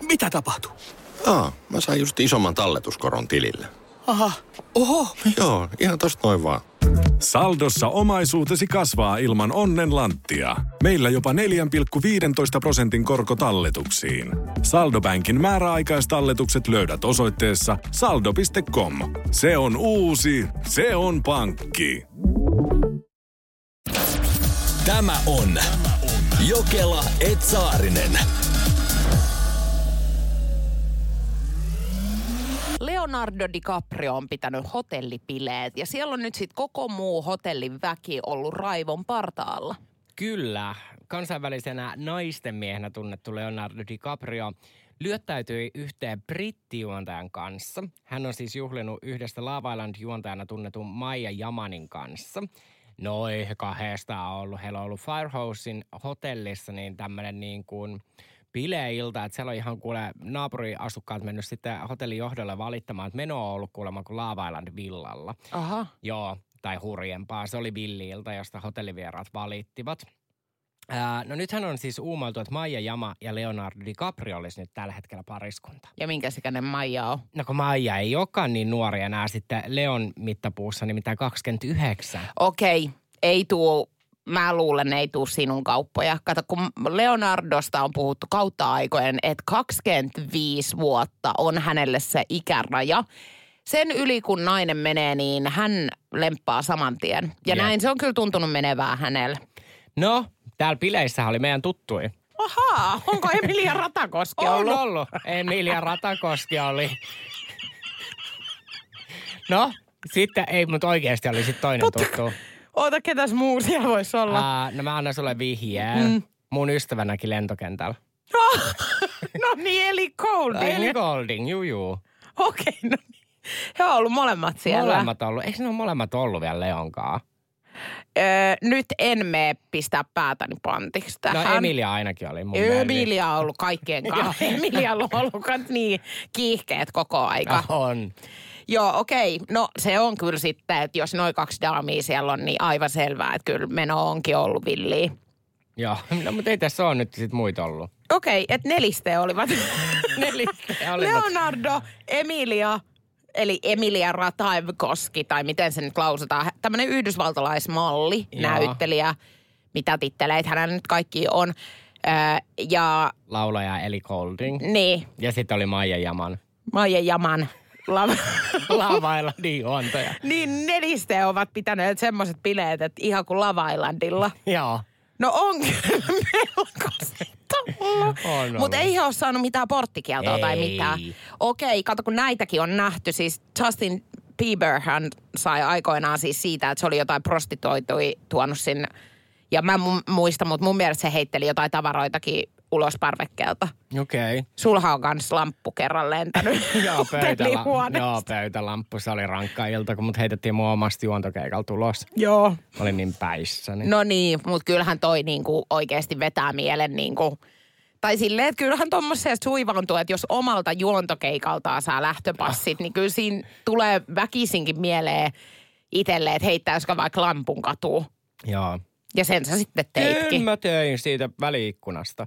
Mitä tapahtui? Mä sain just isomman talletuskoron tilille. Aha, oho. Joo, ihan tosta noin vaan. Saldossa omaisuutesi kasvaa ilman onnenlanttia. Meillä jopa 4,15% korkotalletuksiin. Saldobänkin määräaikaistalletukset löydät osoitteessa saldo.com. Se on uusi, se on pankki. Tämä on Jokela & Saarinen. Leonardo DiCaprio on pitänyt hotellipileet ja siellä on nyt sitten koko muu hotellin väki ollut raivon partaalla. Kyllä. Kansainvälisenä naisten miehenä tunnettu Leonardo DiCaprio lyöttäytyi yhteen brittijuontajan kanssa. Hän on siis juhlinut yhdestä Love Island-juontajana tunnetun Maija Jamanin kanssa. Noi kahdesta on ollut. Heillä on ollut Firehousein hotellissa niin tämmöinen niin kuin bileilta, että siellä on ihan kuule naapuriasukkaat mennyt sitten hotellin johdolle valittamaan, että meno on ollut kuulemma kuin Love Island-villalla. Aha. Joo, tai hurjempaa. Se oli villi-ilta, josta hotellivieraat valittivat. No nythän on siis uumoiltu, että Maija Jama ja Leonardo DiCaprio olisi nyt tällä hetkellä pariskunta. Ja minkä sikäinen Maija on? No kun Maija ei olekaan niin nuori enää sitten Leon mittapuussa, nimittäin 29. Okei, ei tuu. Mä luulen, ei tuu sinun kauppoja. Kato, kun Leonardosta on puhuttu kautta aikojen, että 25 vuotta on hänelle se ikäraja. Sen yli kun nainen menee, niin hän lemppaa saman tien. Ja näin se on kyllä tuntunut menevää hänelle. No, täällä bileissähän oli meidän tuttui. Ahaa, onko Emilia Ratakoski ollut? On ollut. Emilia Ratakoski oli. No, sitten ei, mutta oikeasti oli sitten toinen tuttu. Oota, ketäs muu siellä voisi olla? No mä annan sulle vihjeen. Mun ystävänäkin lentokentällä. No niin, Eli Goulding. Eli Goulding, juu. Okei, no niin. He on ollut molemmat siellä. Molemmat ollut. Eikö ne ole molemmat ollut vielä Leonkaan? Nyt en mene pistää päätäni pantiksi tähän. No Emilia ainakin oli mun Emilia on ollut kaikkien kanssa. Emilialla on ollut niin kiihkeet koko aika. On. Joo, okei. No se on kyllä sitten, että jos noin 2 daamia siellä on, niin aivan selvää, että kyllä meno onkin ollut villiä. Joo, no mutta ei tässä ole nyt sit muita ollut. Okei, että neliste olivat. Leonardo, Emilia, eli Emilia Ratajkoski, tai miten se nyt lausutaan. Tämmöinen yhdysvaltalaismalli, näyttelijä, mitä titteleitä hänellä nyt kaikki on. Ja laulaja Eli Goulding. Niin. Ja sitten oli Maija Jaman. Maija Jaman. Love Islandin juontaja. Niin neliste ovat pitäneet semmoiset bileet, että ihan kuin Love Islandilla. Joo. No on kyllä melkoisesti. Mutta ei he ole saanut mitään porttikieltoa tai mitään. Okei, kato kun näitäkin on nähty. Siis Justin Bieber hän sai aikoinaan siis siitä, että se oli jotain prostituoitui tuonut sinne. Ja mä muistan, mutta mun mielestä se heitteli jotain tavaroitakin ulos parvekkeelta. Okei. Sulha on kans lamppu kerran lentänyt. Joo, pöytälamppu. Se oli rankka ilta, kun mut heitettiin mun omasta juontokeikalta ulos. Joo. Mä olin niin päissäni. No niin, mutta kyllähän toi niinku oikeasti vetää mielen niinku. Tai silleen, että kyllähän tommoseen suivaantuu, että jos omalta juontokeikaltaan saa lähtöpassit, niin kyllä siinä tulee väkisinkin mieleen itselleen, että heittäisikö vaikka lampun katuun. Joo. Ja sen sä sitten teitkin. Mä tein siitä väliikkunasta.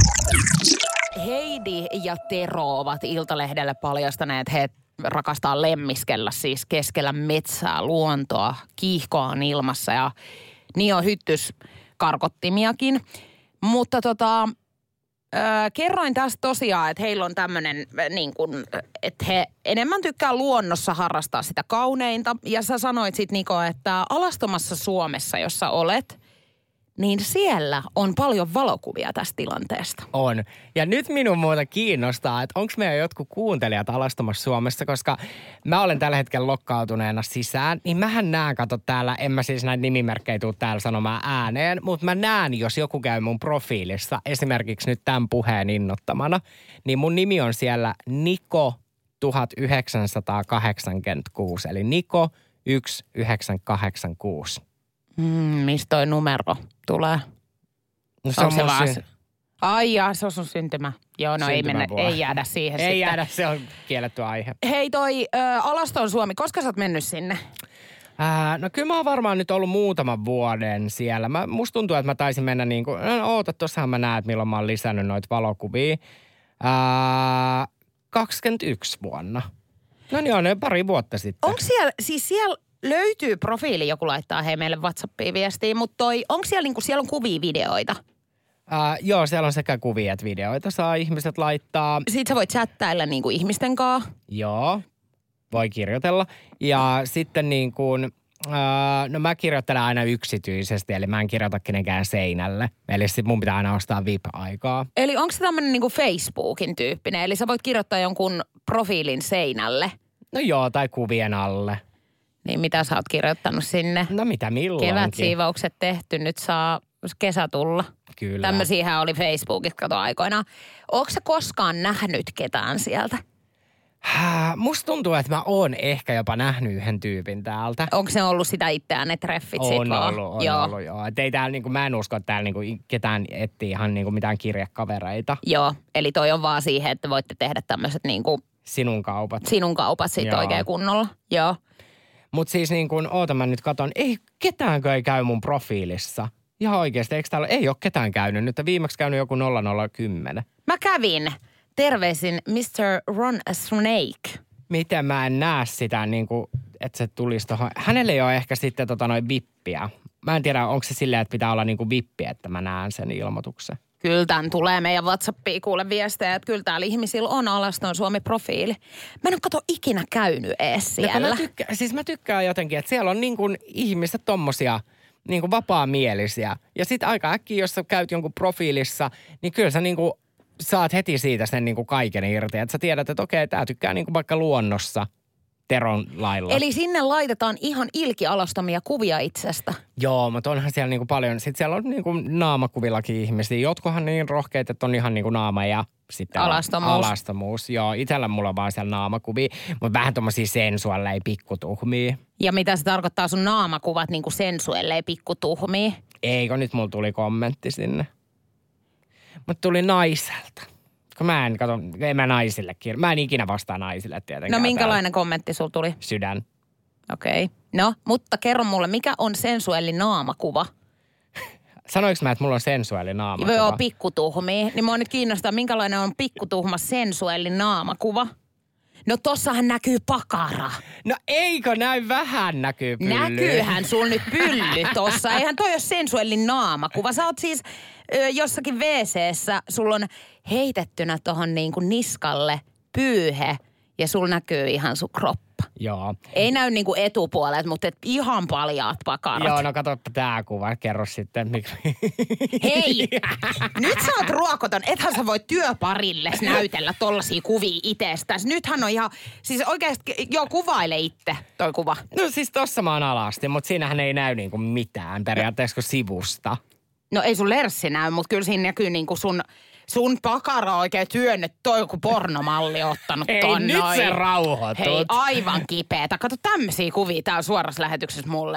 Heidi ja Tero ovat Iltalehdelle paljastaneet, he rakastaa lemmiskellä siis keskellä metsää, luontoa, kiihkoa on ilmassa ja niin on hyttyskarkottimiakin. Mutta kerroin tästä tosiaan, että heillä on tämmöinen, niin kuin, että he enemmän tykkää luonnossa harrastaa sitä kauneinta. Ja sä sanoit sitten Niko, että alastomassa Suomessa, jossa olet, niin siellä on paljon valokuvia tästä tilanteesta. On. Ja nyt minun muuta kiinnostaa, että onko meidän jotkut kuuntelijat alastomassa Suomessa, koska mä olen tällä hetkellä lokkautuneena sisään, niin mähän näen, kato täällä, en mä siis näitä nimimerkkejä tule täällä sanomaan ääneen, mutta mä näen, jos joku käy mun profiilissa, esimerkiksi nyt tämän puheen innottamana, niin mun nimi on siellä Niko 1986, eli Niko 1986. Mistä toi numero tulee? No se on vaan ai jaa, se on sun syntymä. Joo, no ei jäädä siihen ei sitten. Jäädä, se on kielletty aihe. Hei toi Alaston Suomi, koska sä oot mennyt sinne? No kyllä mä oon varmaan nyt ollut muutaman vuoden siellä. Musta tuntuu, että mä taisin mennä niin kuin, tossahan mä näen, että milloin mä oon lisännyt noita valokuvia. 21 vuonna. No niin, on pari vuotta sitten. Onko siellä löytyy profiili, joku laittaa hei meille WhatsAppiin viestiin, mutta onko siellä siellä on kuvia, videoita? Joo, siellä on sekä kuvia että videoita saa ihmiset laittaa. Sitten sä voit chattailla ihmisten kanssa. Joo, voi kirjoitella. Ja sitten no mä kirjoittelen aina yksityisesti, eli mä en kirjoita kenenkään seinälle. Eli sit mun pitää aina ostaa VIP-aikaa. Eli onko se tämmöinen Facebookin tyyppinen? Eli sä voit kirjoittaa jonkun profiilin seinälle? No joo, tai kuvien alle. Niin mitä sä oot kirjoittanut sinne? No mitä milloinkin. Kevätsiivaukset tehty, nyt saa kesä tulla. Kyllä. Tämmöisiähän oli Facebookissa kato aikoinaan. Ootko sä koskaan nähnyt ketään sieltä? Musta tuntuu, että mä oon ehkä jopa nähnyt yhden tyypin täältä. Onko se ollut sitä itseään ne treffit sit on vaan? ollut, joo. Et ei täällä mä en usko, että täällä ketään etsii ihan mitään kirjekavereita. Joo, eli toi on vaan siihen, että voitte tehdä tämmöiset sinun kaupat. Sinun kaupat sit oikein kunnolla, joo. Mut siis oota mä nyt katon, ei ketäänkö ei käy mun profiilissa. Ihan oikeesti, eikö täällä ei ole ketään käynyt nyt? Viimeksi käynyt joku 0010. Mä kävin. Terveisin Mr. Ron Snake. Miten mä en näe sitä, että se tulisi tohon. Hänelle ei ole ehkä sitten vippiä. Mä en tiedä, onko se silleen, että pitää olla vippi, että mä näen sen ilmoituksen. Kyllä tämän tulee meidän WhatsAppiin kuule viestejä, että kyllä täällä ihmisillä on Alaston Suomi-profiili. Mä en ole kato ikinä käynyt ees siellä. Mä tykkään jotenkin, että siellä on ihmiset tommosia vapaamielisiä. Ja sit aika äkkiä, jos sä käyt jonkun profiilissa, niin kyllä sä saat heti siitä sen kaiken irti. Että sä tiedät, että okei, tää tykkää vaikka luonnossa Teron lailla. Eli sinne laitetaan ihan ilkialastomia kuvia itsestä. Joo, mutta onhan siellä paljon. Sitten siellä on naamakuvillakin ihmisiä. Jotkohan niin rohkeita, että on ihan naama ja sitten alastomuus. Joo, itsellä mulla on vaan siellä naamakuvia. Mutta vähän tommosia sensuaalleja pikkutuhmia. Ja mitä se tarkoittaa sun naamakuvat sensuaalleja pikkutuhmia? Eikö nyt mulla tuli kommentti sinne. Mutta tuli naiselta. Kun en mä naisille mä en ikinä vastaa naisille tietenkään. No minkälainen kommentti sulla tuli? Sydän. Okei. No, mutta kerro mulle, mikä on sensuelli naamakuva? Sanoinko mä, että mulla on sensuelli naamakuva? Joo, pikkutuhmia. Niin mua nyt kiinnostaa, minkälainen on pikkutuhma sensuelli naamakuva? No tossahan näkyy pakara. No eikö näy vähän näkyy pylly? Näkyyhän sul nyt pylly tossa. Eihän toi ole sensuellin naamakuva. Sä oot siis jossakin WC:ssä, sulla on heitettynä tohon niskalle pyyhe ja sul näkyy ihan sun kroppa. Joo. Ei näy etupuolet, mutta ihan paljaat pakarat. Joo, no katsoppa tää kuva. Kerro sitten, miksi. Hei! Nyt sä oot ruokoton. Ethän sä voi työparille näytellä tollasia kuvia itsestäsi. Nythän on ihan, siis oikeesti, kuvaile itse toi kuva. No siis tossa mä oon alasti, mutta siinähän ei näy mitään periaatteessa kuin sivusta. No ei sun lerssi näy, mutta kyllä siinä näkyy sun pakara oikein työnnyt, toi joku pornomalli ottanut ton. Ei, nyt se rauhoitut. Hei, aivan kipeätä. Kato tämmöisiä kuvia täällä suorassa lähetyksessä mulle.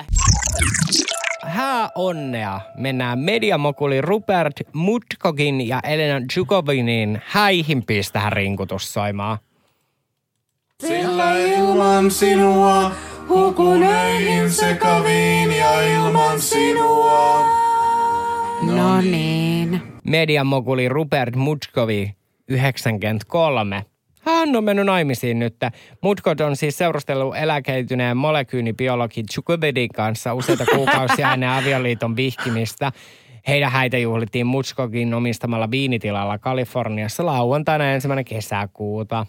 Onnea. Mennään mediamokuli Rupert Murdokin ja Elena Jugovinin häihin pistähän rinkutus soimaan. Sillä ilman sinua hukun öihin sekaviin ja ilman sinua. No niin. Mediamokuli Rupert Murdoch, 93. Hän on mennyt naimisiin nyt. Murdoch on siis seurustellut eläköityneen molekyylibiologi Jugovinin kanssa useita kuukausia ennen avioliiton vihkimistä. Heidän häitä juhlittiin Murdochin omistamalla viinitilalla Kaliforniassa lauantaina 1. kesäkuuta.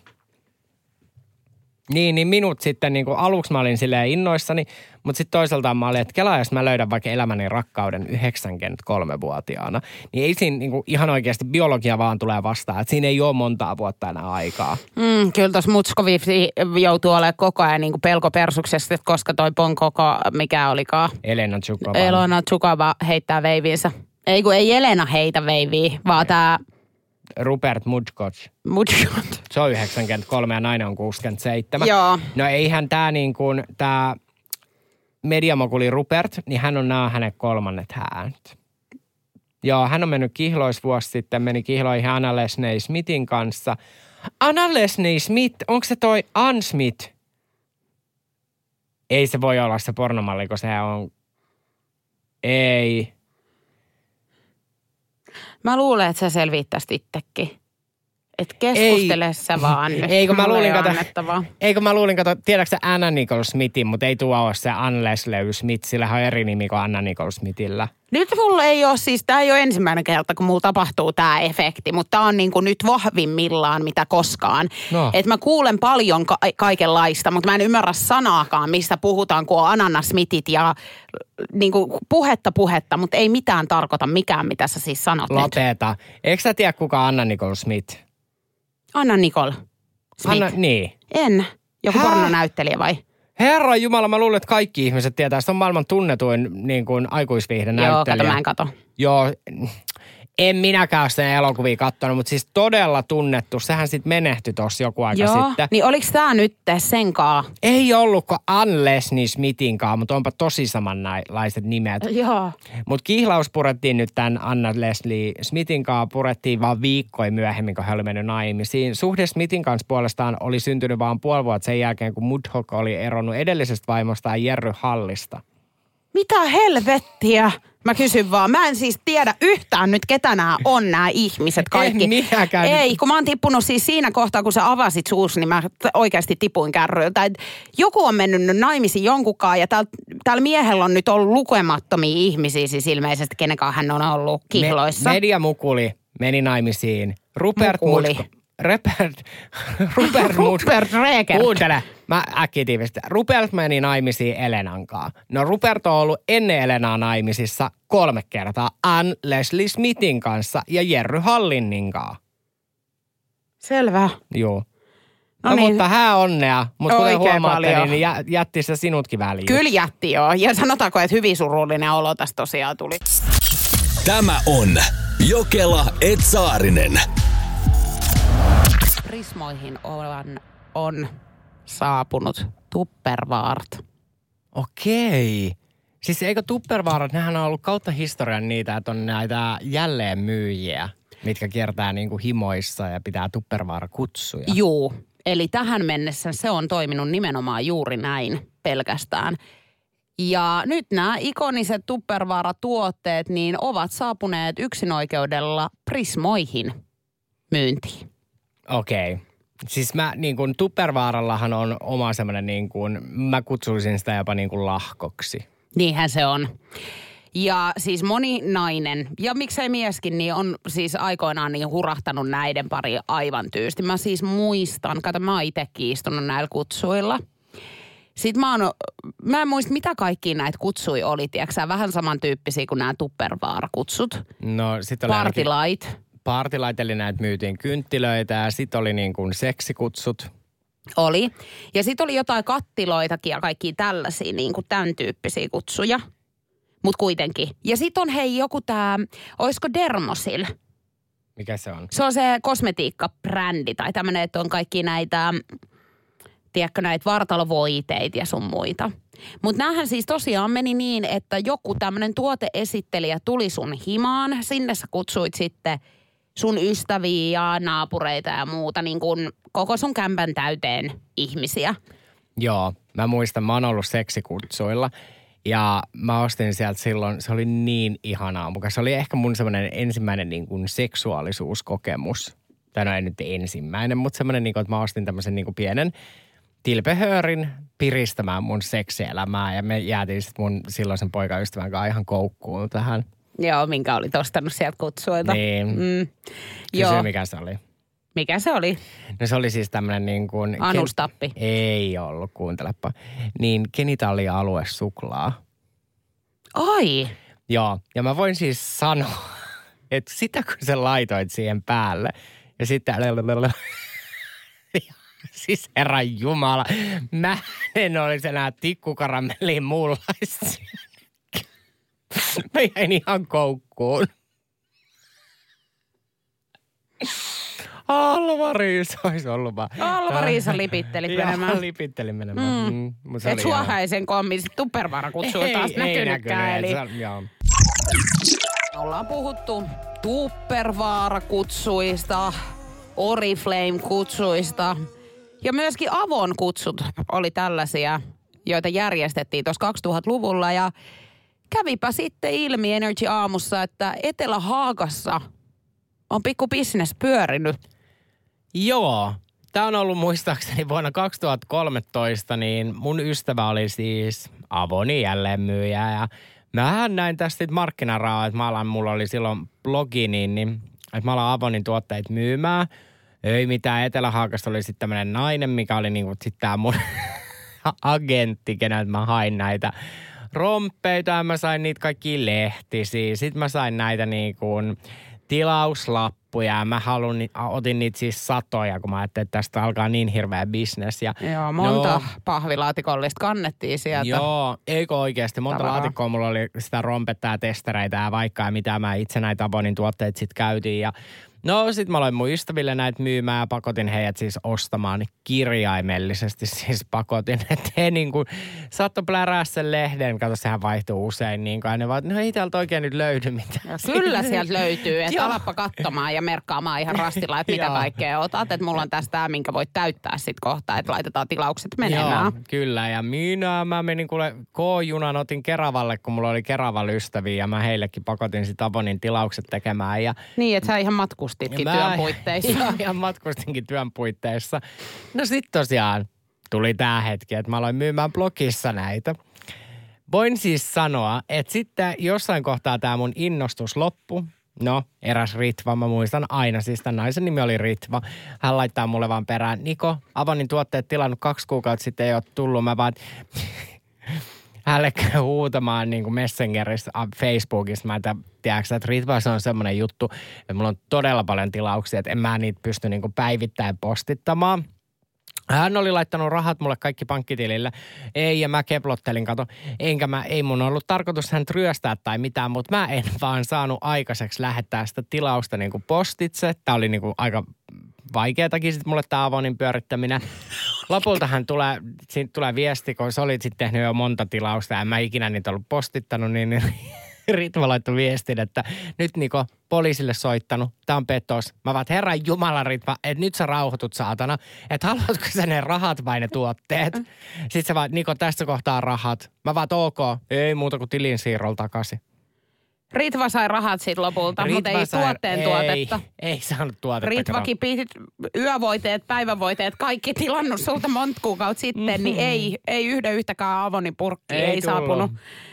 Niin minut sitten aluksi mä olin silleen innoissani, mutta sitten toisaalta mä olin, että kelaa, jos mä löydän vaikka elämäni rakkauden 93-vuotiaana, niin ei siinä ihan oikeasti biologia vaan tulee vastaan, että siinä ei ole montaa vuotta enää aikaa. Kyllä tuossa Murdoch joutuu olemaan koko ajan pelkopersuksesta, koska toi Ponkoko, mikä olikaan? Elena Jugova heittää veiviinsä. Ei Elena heitä veiviä, vaan tää Rupert Murdoch. Se on 93 ja nainen on 67. Joo. No eihän tää mediamokuli Rupert, niin hän on hänen kolmannet häät. Joo, hän on mennyt kihloisvuosi sitten, meni kihloihin Anna Lesney Smithin kanssa. Anna Lesney Smith, onko se toi Ann Smith? Ei se voi olla se pornomalli, kun se on. Ei. Mä luulen, että sä selvittäisit itsekin. Et keskustele sä vaan nyt. Eikö mä luulin, tiedätkö sä Anna Nicole Smithin, mutta ei tuo ole se Ann Leslie Smith, sillä on eri nimi kuin Anna Nicole Smithillä. Nyt mulla ei ole siis, tää ei ole ensimmäinen kerta, kun mulla tapahtuu tää efekti, mutta tää on niinku nyt vahvimmillaan mitä koskaan. No. Et mä kuulen paljon kaikenlaista, mutta mä en ymmärrä sanaakaan, mistä puhutaan, kun on Anna Smithit ja niinku puhetta, mutta ei mitään tarkoita mikään, mitä sä siis sanot nyt. Lopeta. Eikö sä tiedä, kuka on Anna Nicole Smith? Anna Nicole Smith. Niin. En. Joku pornonäyttelijä vai? Herran Jumala, mä luulen, että kaikki ihmiset tietää. Se on maailman tunnetuin niin kuin aikuisviihdenäyttelijä. Joo, mä en kato. Joo, en minäkään ole sen elokuvia katsonut, mutta siis todella tunnettu. Sehän sitten menehtyi tuossa joku aika sitten. Niin oliks tää nyt senkaan? Ei ollutko Ann Leslie Smithinkaan, mutta onpa tosi samanlaiset nimet. Joo. Mutta kihlaus purettiin nyt tämän Anna Leslie Smithinkaan, purettiin vaan viikkoja myöhemmin, kun hän oli mennyt naimisiin. Suhde Smithin kanssa puolestaan oli syntynyt vaan puoli vuotta sen jälkeen, kun Murdoch oli eronnut edellisestä vaimostaan Jerry Hallista. Mitä helvettiä? Mä kysyn vaan. Mä en siis tiedä yhtään nyt, ketä nämä on nämä ihmiset kaikki. En minäkään. Ei, kun mä oon tippunut siis siinä kohtaa, kun sä avasit suus, niin mä oikeasti tipuin kärryiltä. Joku on mennyt naimisiin jonkunkaan ja täällä miehellä on nyt ollut lukemattomia ihmisiä siis ilmeisesti, kenenkaan hän on ollut kihloissa. Mediamukuli meni naimisiin. Rupert Reker. Kuuntele, mä äkkitiivisesti. Rupert meni naimisiin Elenankaan. No Rupert on ollut ennen Elenaa naimisissa 3 kertaa Ann Leslie Smithin kanssa ja Jerry Hallinninkaan. Selvä. Joo. No niin. Mutta hän onnea. Mutta kuten Oikein huomaatte, paljon. niin jätti se sinutkin väliin. Kyllä jätti joo. Ja sanotaanko, että hyvin surullinen olo tästä tosiaan tuli. Tämä on Jokela et Saarinen. Prismoihin on saapunut Tupperwart. Okei. Siis eikö Tupperwaret, nehän on ollut kautta historian niitä, että on näitä jälleenmyyjiä, mitkä kiertää niinku himoissa ja pitää Tupperware-kutsuja. Juu, eli tähän mennessä se on toiminut nimenomaan juuri näin pelkästään. Ja nyt nämä ikoniset Tupperware-tuotteet niin ovat saapuneet yksinoikeudella Prismoihin myyntiin. Okei. Siis mä niin kuin Tupperwarellahan on oma semmoinen niin kuin, mä kutsuisin sitä jopa niin kuin lahkoksi. Niinhän se on. Ja siis moni nainen, ja miksei mieskin, niin on siis aikoinaan niin hurahtanut näiden pari aivan tyysti. Mä siis muistan, mä oon itsekin istunut näillä kutsuilla. Sitten mä en muista, mitä kaikkia näitä kutsui oli, tiedätkö vähän samantyyppisiä kuin nämä Tupperware-kutsut. No sit oli Partylait. Partylait, eli näitä myytiin kynttilöitä ja sitten oli niin kuin seksikutsut. Oli. Ja sitten oli jotain kattiloitakin ja kaikkia tällaisia niin kuin tämän tyyppisiä kutsuja. Mutta kuitenkin. Ja sitten on hei joku olisiko Dermosil? Mikä se on? Se on se kosmetiikkabrändi tai tämmöinen, että on kaikki näitä, tiedätkö, näitä vartalovoiteita ja sun muita. Mutta näähän siis tosiaan meni niin, että joku tämmöinen tuoteesittelijä tuli sun himaan. Sinne sä kutsuit sitten sun ystäviä ja naapureita ja muuta, niin kuin koko sun kämpän täyteen ihmisiä. Joo, mä muistan, mä oon ollut seksikutsuilla ja mä ostin sieltä silloin, se oli niin ihanaa mukaan. Se oli ehkä mun semmoinen ensimmäinen niin kuin seksuaalisuuskokemus. Tai no ei nyt ensimmäinen, mutta semmoinen, niin kuin, että mä ostin tämmöisen niin kuin pienen tilpehöörin piristämään mun seksielämää ja me jäätiin sitten mun silloisen poikaystävän kanssa ihan koukkuun tähän. Joo, minkä olit ostanut sieltä kutsuilta. Niin. Joo. Mikä se oli? Mikä se oli? No se oli siis tämmönen niin kuin... Anustappi. Ei ollut, kuuntelepa. Niin genitaalia-alue suklaa. Ai! Joo, ja mä voin siis sanoa, että sitä kun sä laitoit siihen päälle ja sitten... Siis herran jumala, mä en olisi enää tikkukaramelliin mullaisia. Mä jäin ihan koukkuun. Alva-Riisa olisi ollut vaan. Alva-Riisa lipitteli menemään. Joo, lipitteli menemään. Et sua häisen kommin sit Tupperware-kutsua taas näkynytkään. Ollaan puhuttu Tupperware-kutsuista, Oriflame-kutsuista ja myöskin Avon-kutsut oli tällaisia, joita järjestettiin tuossa 2000-luvulla ja kävipä sitten ilmi Energy Aamussa, että Etelä-Haagassa on pikku business pyörinyt. Joo. Tämä on ollut muistaakseni vuonna 2013, niin mun ystävä oli siis Avonin jälleenmyyjä ja mähän näin tästä markkinarahaa, että mulla oli silloin blogi, niin että mä alan Avonin tuotteita myymään. Ei mitään, Etelä-Haakasta oli sitten tämmöinen nainen, mikä oli niinku sitten tää mun agentti, keneltä mä hain näitä romppeita ja mä sain niitä kaikkia lehtisiä. Sitten mä sain näitä niinku tilauslappuja ja mä otin niitä siis satoja, kun mä ajattelin, että tästä alkaa niin hirveä bisnes. Joo, monta pahvilaatikollista kannettiin sieltä. Joo, eikö oikeasti? Monta laatikkoa mulla oli sitä rompetta ja testereitä ja vaikka ja mitä mä itse näitä Avonin tuotteita sitten käytiin. Ja no sit mä aloin mun ystäville näitä myymään ja pakotin heidät siis ostamaan kirjaimellisesti siis pakotin. Että he niinku saattoi plärää sen lehden, kato sehän vaihtuu usein niin kuin ne vaan, no ei täältä oikein nyt löydy mitään. Kyllä sieltä löytyy, että alappa katsomaan ja merkkaamaan ihan rastilla, että mitä kaikkea otat. Että mulla on tästä minkä voit täyttää sit kohta, että laitetaan tilaukset menemään. Joo, kyllä ja mä menin kuule K-junan, otin Keravalle, kun mulla oli Keravan ystäviä ja mä heillekin pakotin sit Avonin tilaukset tekemään. Ja niin, että sä ihan matkustitkin työn puitteissa. Joo, ihan matkustinkin työn puitteissa. No sit tosiaan tuli tää hetki, että mä aloin myymään blogissa näitä. Voin siis sanoa, että sitten jossain kohtaa tää mun innostus loppu. No, eräs Ritva, mä muistan aina, siis tämän naisen nimi oli Ritva. Hän laittaa mulle vaan perään, Niko, Avonin tuotteet tilannut 2 kuukautta sitten ei ole tullut. Mä vaan hänelle käy huutamaan niin kuin Messengerissä, Facebookissa. Mä tiedätkö, että Ritva se on semmoinen juttu, että mulla on todella paljon tilauksia, että en mä niitä pysty niin kuin päivittäin postittamaan. Hän oli laittanut rahat mulle kaikki pankkitilille. Ei, ja mä keplottelin, ei mun ollut tarkoitus hän ryöstää tai mitään, mutta mä en vaan saanut aikaiseksi lähettää sitä tilausta niin kuin postitse. Tää oli niin kuin aika vaikeatakin sitten mulle tää Avonin pyörittäminen. Lopulta siitä tulee viesti, kun se oli sitten tehnyt jo monta tilausta ja en mä ikinä niitä ollut postittanut, niin Ritva laittoi viestin, että nyt Niko poliisille soittanut, tää on petos. Mä vaan, herran jumala Ritva, että nyt sä rauhoitut saatana, että haluatko sä ne rahat vai ne tuotteet? Sitten sä vaan, Niko tässä kohtaa rahat. Mä vaan, ok, ei muuta kuin tilin siirrolla takaisin. Ritva sai rahat siitä lopulta, mutta ei tuotteen tuotetta. Ei saanut tuotetta. Ritvakin piti yövoiteet, päivävoiteet, kaikki tilannut sulta monta kuukautta sitten, niin ei yhtäkään Avonin purkki ei saapunut.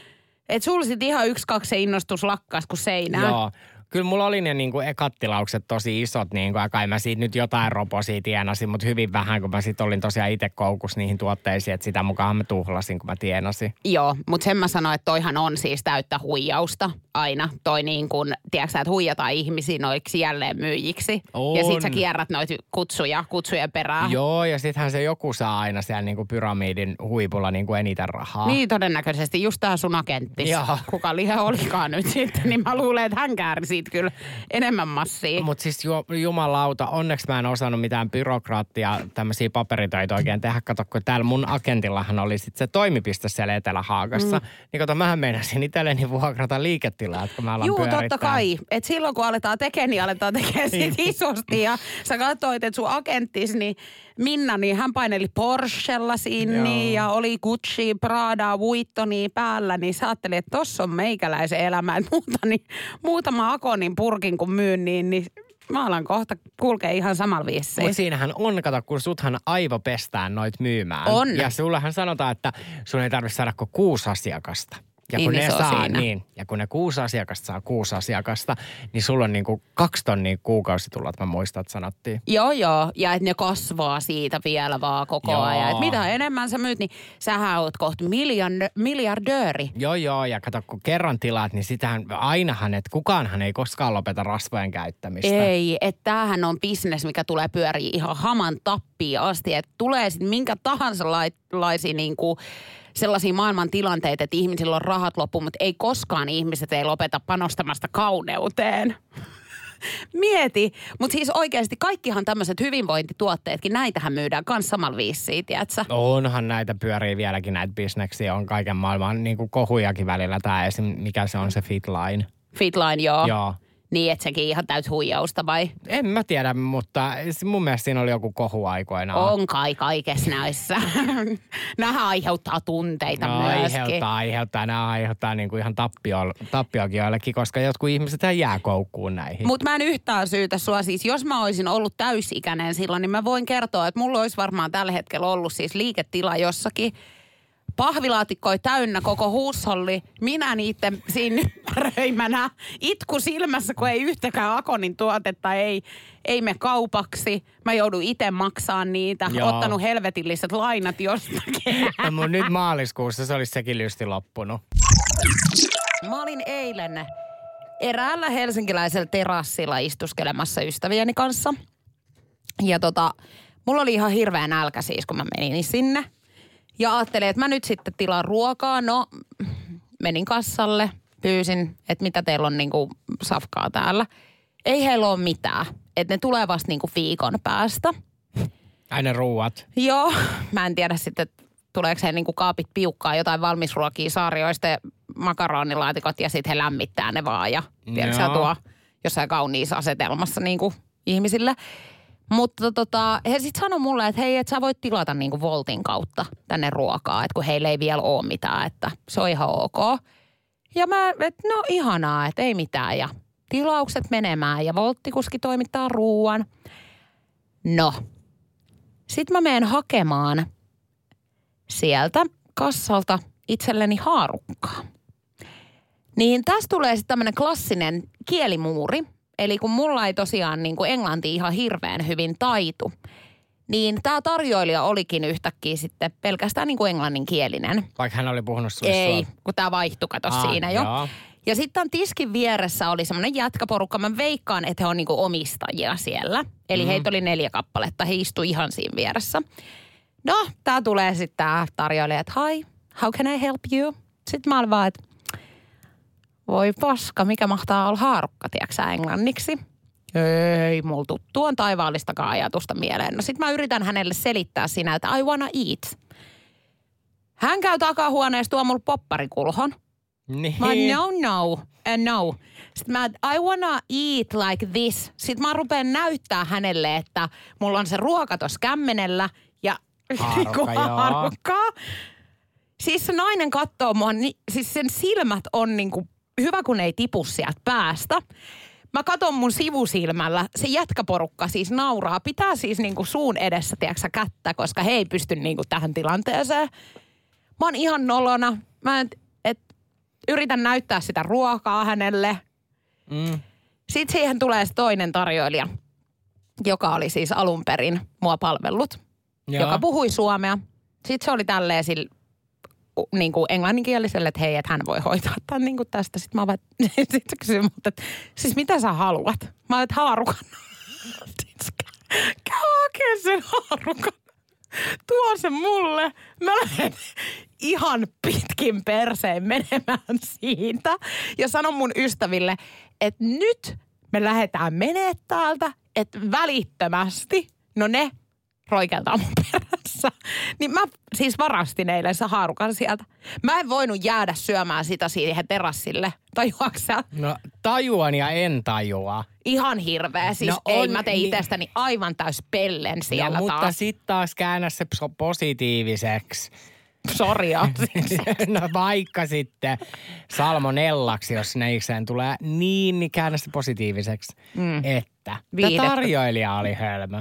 Et sulla sit ihan 1-2 se innostus lakkas kuin seinään. Joo. Kyllä mulla oli ne niinku ekat tilaukset tosi isot, niinku, ja kai mä siitä nyt jotain roposia tienasin, mutta hyvin vähän, kun mä sit olin tosiaan itse koukussa niihin tuotteisiin, että sitä mukaan mä tuhlasin, kun mä tienasin. Joo, mutta sen mä sanoin, että toihan on siis täyttä huijausta aina. Toi niin kuin, tiedätkö että huijataan ihmisiä noiksi jälleen myyjiksi. On. Ja sit sä kierrät noita kutsujen perään. Joo, ja sittenhän se joku saa aina siellä niinku pyramidin huipulla niinku eniten rahaa. Niin todennäköisesti, just tää sun agenttis. Joo. Kuka liha olikaan nyt sitten, niin mä luulen, että hän kääri siitä kyllä enemmän massia. Mutta siis jumalauta, onneksi mä en osannut mitään byrokraattia, tämmöisiä paperitöitä oikein tehdä. Kato, kun täällä mun agentillahan oli sitten se toimipiste siellä Etelä-Haagassa. Niin kato, mähän meinasin itselleni vuokrata liiketilaa, kun mä alan pyörittää. Totta kai. Että silloin kun aletaan tekemään, niin aletaan tekemään siitä isosti. Ja sä katsoit, että sun agenttis, niin Minna, niin hän paineli Porschella sinne ja oli Gucci, Prada, Vuittonia päällä. Niin sä ajattelin, että tossa on meikäläisen elämä. Että muutama Akonin purkin kun myyn, niin mä alan kohta kulkea ihan samalla viisiin. Mutta siinähän on, kato, kun suthan aivopestään noit myymään. On. Ja sullahan sanotaan, että sun ei tarvitse saada kuin 6 asiakasta. Ja kun niin ne saa, ja kun ne 6 asiakasta saa 6 asiakasta, niin sulla on niinku 2 tonnia kuukausitulot, mä muistan, että sanottiin. Joo, ja että ne kasvaa siitä vielä vaan koko ajan. Että mitä enemmän sä myyt, niin sähän oot kohta miljardööri. Joo, ja kato, kun kerran tilaat, niin sitähän ainahan, että kukaanhan ei koskaan lopeta rasvojen käyttämistä. Ei, että tämähän on business, mikä tulee pyöriä ihan haman tappiin asti. Että tulee sitten minkä tahansa laisia niinku sellaisia maailman tilanteita, että ihmisillä on rahat loppu, mutta ei koskaan ihmiset ei lopeta panostamasta kauneuteen. Mieti. Mutta siis oikeasti kaikkihan tämmöiset hyvinvointituotteetkin, näitähän myydään kans samalla viisiin, tiedätkö? Onhan näitä pyörii vieläkin näitä bisneksiä, on kaiken maailman niin kuin kohujakin välillä. Tämä esim. Mikä se on se Fitline. Fitline, joo. Niin, että sekin ihan täyt huijausta vai? En mä tiedä, mutta mun mielestä siinä oli joku kohu aikoinaan. On kai kaikessa näissä. Nämähän aiheuttaa tunteita myöskin. Aiheuttaa. Nämä aiheuttaa niinku ihan tappioakin joillekin, koska jotkut ihmiset jää koukkuun näihin. Mutta mä en yhtään syytä sua. Siis jos mä olisin ollut täysikäinen silloin, niin mä voin kertoa, että mulla olisi varmaan tällä hetkellä ollut siis liiketila jossakin. Pahvilaatikkoja täynnä koko huusholli. Minä niiden siinä ympäröimänä. Itku silmässä, kun ei yhtäkään Akonin tuotetta ei mene kaupaksi. Mä joudun itse maksamaan niitä. Joo. Ottanut helvetilliset lainat jostakin. No, mun nyt maaliskuussa se olisi sekin lysti loppunut. Mä olin eilen eräällä helsinkiläisellä terassilla istuskelemassa ystävieni kanssa. Ja mulla oli ihan hirveä nälkä siis, kun mä menin sinne. Ja ajattelin, että mä nyt sitten tilaan ruokaa. No, menin kassalle, pyysin, että mitä teillä on niinku safkaa täällä. Ei heillä ole mitään. Että ne tulee vasta niinku viikon päästä. Aina ruuat. Joo, mä en tiedä sitten, tuleeko he niinku kaapit piukkaa jotain valmisruokia saarioista ja makaronilaatikot ja sitten he lämmittää ne vaan. Ja tiedätkö tuo jossain kauniissa asetelmassa niinku ihmisille. Mutta he sitten sanoi mulle, että hei, että sä voit tilata niinku Voltin kautta tänne ruokaa, että kun heillä ei vielä ole mitään, että se on ihan ok. Ja mä, että no ihanaa, että ei mitään ja tilaukset menemään ja Volttikuski toimittaa ruuan. No, sitten mä menen hakemaan sieltä kassalta itselleni haarukkaa. Niin tästä tulee sitten tämmöinen klassinen kielimuuri. Eli kun mulla ei tosiaan niin kuin englanti ihan hirveän hyvin taitu, niin tämä tarjoilija olikin yhtäkkiä sitten pelkästään niin kuin englanninkielinen. Vaikka hän oli puhunut sulle Ei, kun tämä vaihtui, kato siinä jo. Joo. Ja sitten tämän tiskin vieressä oli semmoinen jätkäporukka. Mä veikkaan, että he on niin kuin omistajia siellä. Eli heitä oli 4 kappaletta. He istui ihan siinä vieressä. No, tää tulee sitten tämä tarjoilija, että hi, how can I help you? Sitten mä olin vaan, että voi paska, mikä mahtaa olla haarukka, tiedätkö sä englanniksi? Ei, mulla tuon taivaallistakaan ajatusta mieleen. No sit mä yritän hänelle selittää siinä, että I wanna eat. Hän käy takahuoneessa, tuo mulla popparikulhon. Niin. Mä no. Sitten mä, I wanna eat like this. Sitten mä rupean näyttää hänelle, että mulla on se ruoka tossa kämmenellä ja haarukkaa. Siis se nainen katsoo mua, siis sen silmät on niinku hyvä, kun ei tipu sieltä päästä. Mä katon mun sivusilmällä, se jätkäporukka siis nauraa. Pitää siis niinku suun edessä, tiedätkö kättä, koska he ei pysty niinku tähän tilanteeseen. Mä oon ihan nolona. Mä yritän näyttää sitä ruokaa hänelle. Sitten siihen tulee toinen tarjoilija, joka oli siis alun perin mua palvellut, joka puhui suomea. Sitten se oli tälleen niin kuin englanninkieliselle, että hei, että hän voi hoitaa tämän niin kuin tästä. Sitten mä vaan, sitten se kysyi multa, että siis mitä sä haluat? Mä oon, että haarukan. Käy hakemaan sen haarukan. Tuo se mulle. Mä lähden ihan pitkin perseen menemään siitä. Ja sanon mun ystäville, että nyt me lähdetään menee täältä, että välittömästi, no ne roikeltaa mun perässä. Niin mä siis varastin eilen se haarukan sieltä. Mä en voinut jäädä syömään sitä siihen terassille. Tajuaksä? No tajuan ja en tajua. Ihan hirveä. Siis No mä tein itsestäni aivan täys pellen siellä no, taas. mutta sit taas käännä se positiiviseksi. Soria. No vaikka sitten salmonellaksi, jos neikseen tulee niin käännä se positiiviseksi, että tämä tarjoilija oli hölmö.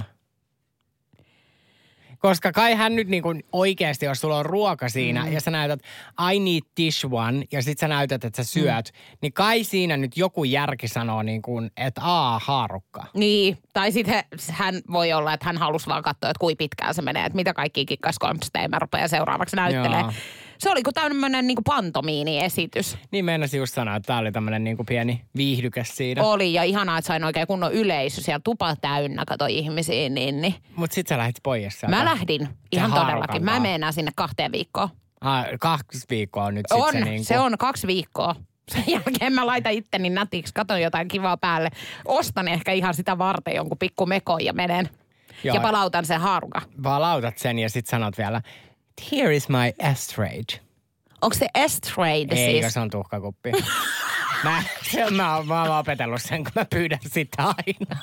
Koska kai hän nyt niinku oikeasti, jos sulla on ruoka siinä ja sä näytät I need this one ja sit sä näytät, että sä syöt, niin kai siinä nyt joku järki sanoo niinku, että haarukka. Niin, tai sitten hän voi olla, että hän halusi vaan katsoa, että kuinka pitkään se menee, että mitä kaikki kikkaiskompsteja mä rupean seuraavaksi näyttelee. Joo. Se oli kuin tämmöinen niinku pantomiini-esitys. Niin meinasin just sanoa, että tää oli tämmönen niinku pieni viihdykäs siinä. Oli ja ihanaa, että sain oikein kunnon yleisö siellä tupa täynnä, kato ihmisiä. Niin. Mut sit sä lähdit pois sieltä. Mä lähdin ihan todellakin. Mä menen sinne 2 viikkoon. 2 viikkoa on nyt sit se niinku. Se on 2 viikkoa. Sen jälkeen mä laitan itteni nätiksi, katon jotain kivaa päälle. Ostan ehkä ihan sitä varten jonkun pikku mekon ja menen. Joo. Ja palautan sen haarukan. Palautat sen ja sit sanot vielä, here is my Estrade. Onko se Estrade siis? Eikö se on tuhkakuppi? Mä oon opetellut sen, kun mä pyydän sitä aina.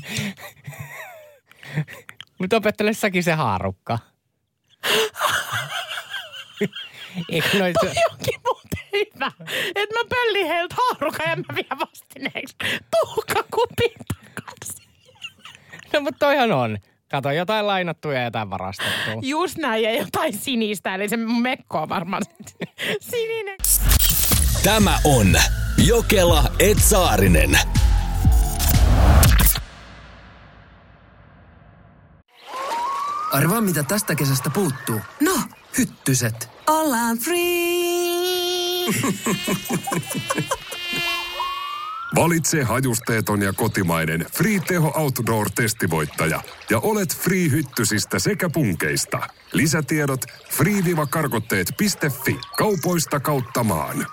Mutta opettele säkin se haarukka. Eikö noita... Toi onkin muuten hyvä. Että mä pöllin heiltä haarukan ja mä vien vastineeksi tuhkakupin takaisin. No mutta toihan on. Kato, jotain lainattuja ja jotain varastettua. Just näin ja jotain sinistä, eli se mekko on varmaan sininen. Tämä on Jokela et Saarinen. Arvaa, mitä tästä kesästä puuttuu. No, hyttyset. Ollaan free. Valitse hajusteeton ja kotimainen Free-teho Outdoor-testivoittaja ja olet free-hyttysistä sekä punkeista. Lisätiedot free-karkotteet.fi kaupoista kautta maan.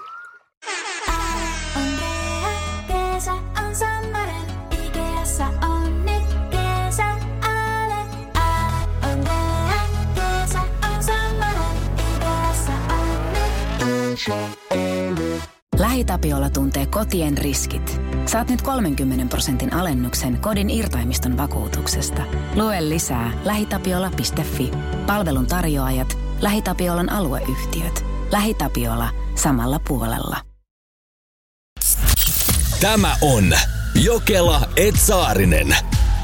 Kesä on Sammaren, Ikeassa on nyt kesäaale. On kesä on Sammaren, Ikeassa on nyt kesäaale. LähiTapiola tuntee kotien riskit. Saat nyt 30% alennuksen kodin irtaimiston vakuutuksesta. Lue lisää lähitapiola.fi. Palvelun tarjoajat, LähiTapiolan alueyhtiöt. LähiTapiola samalla puolella. Tämä on Jokela et Saarinen.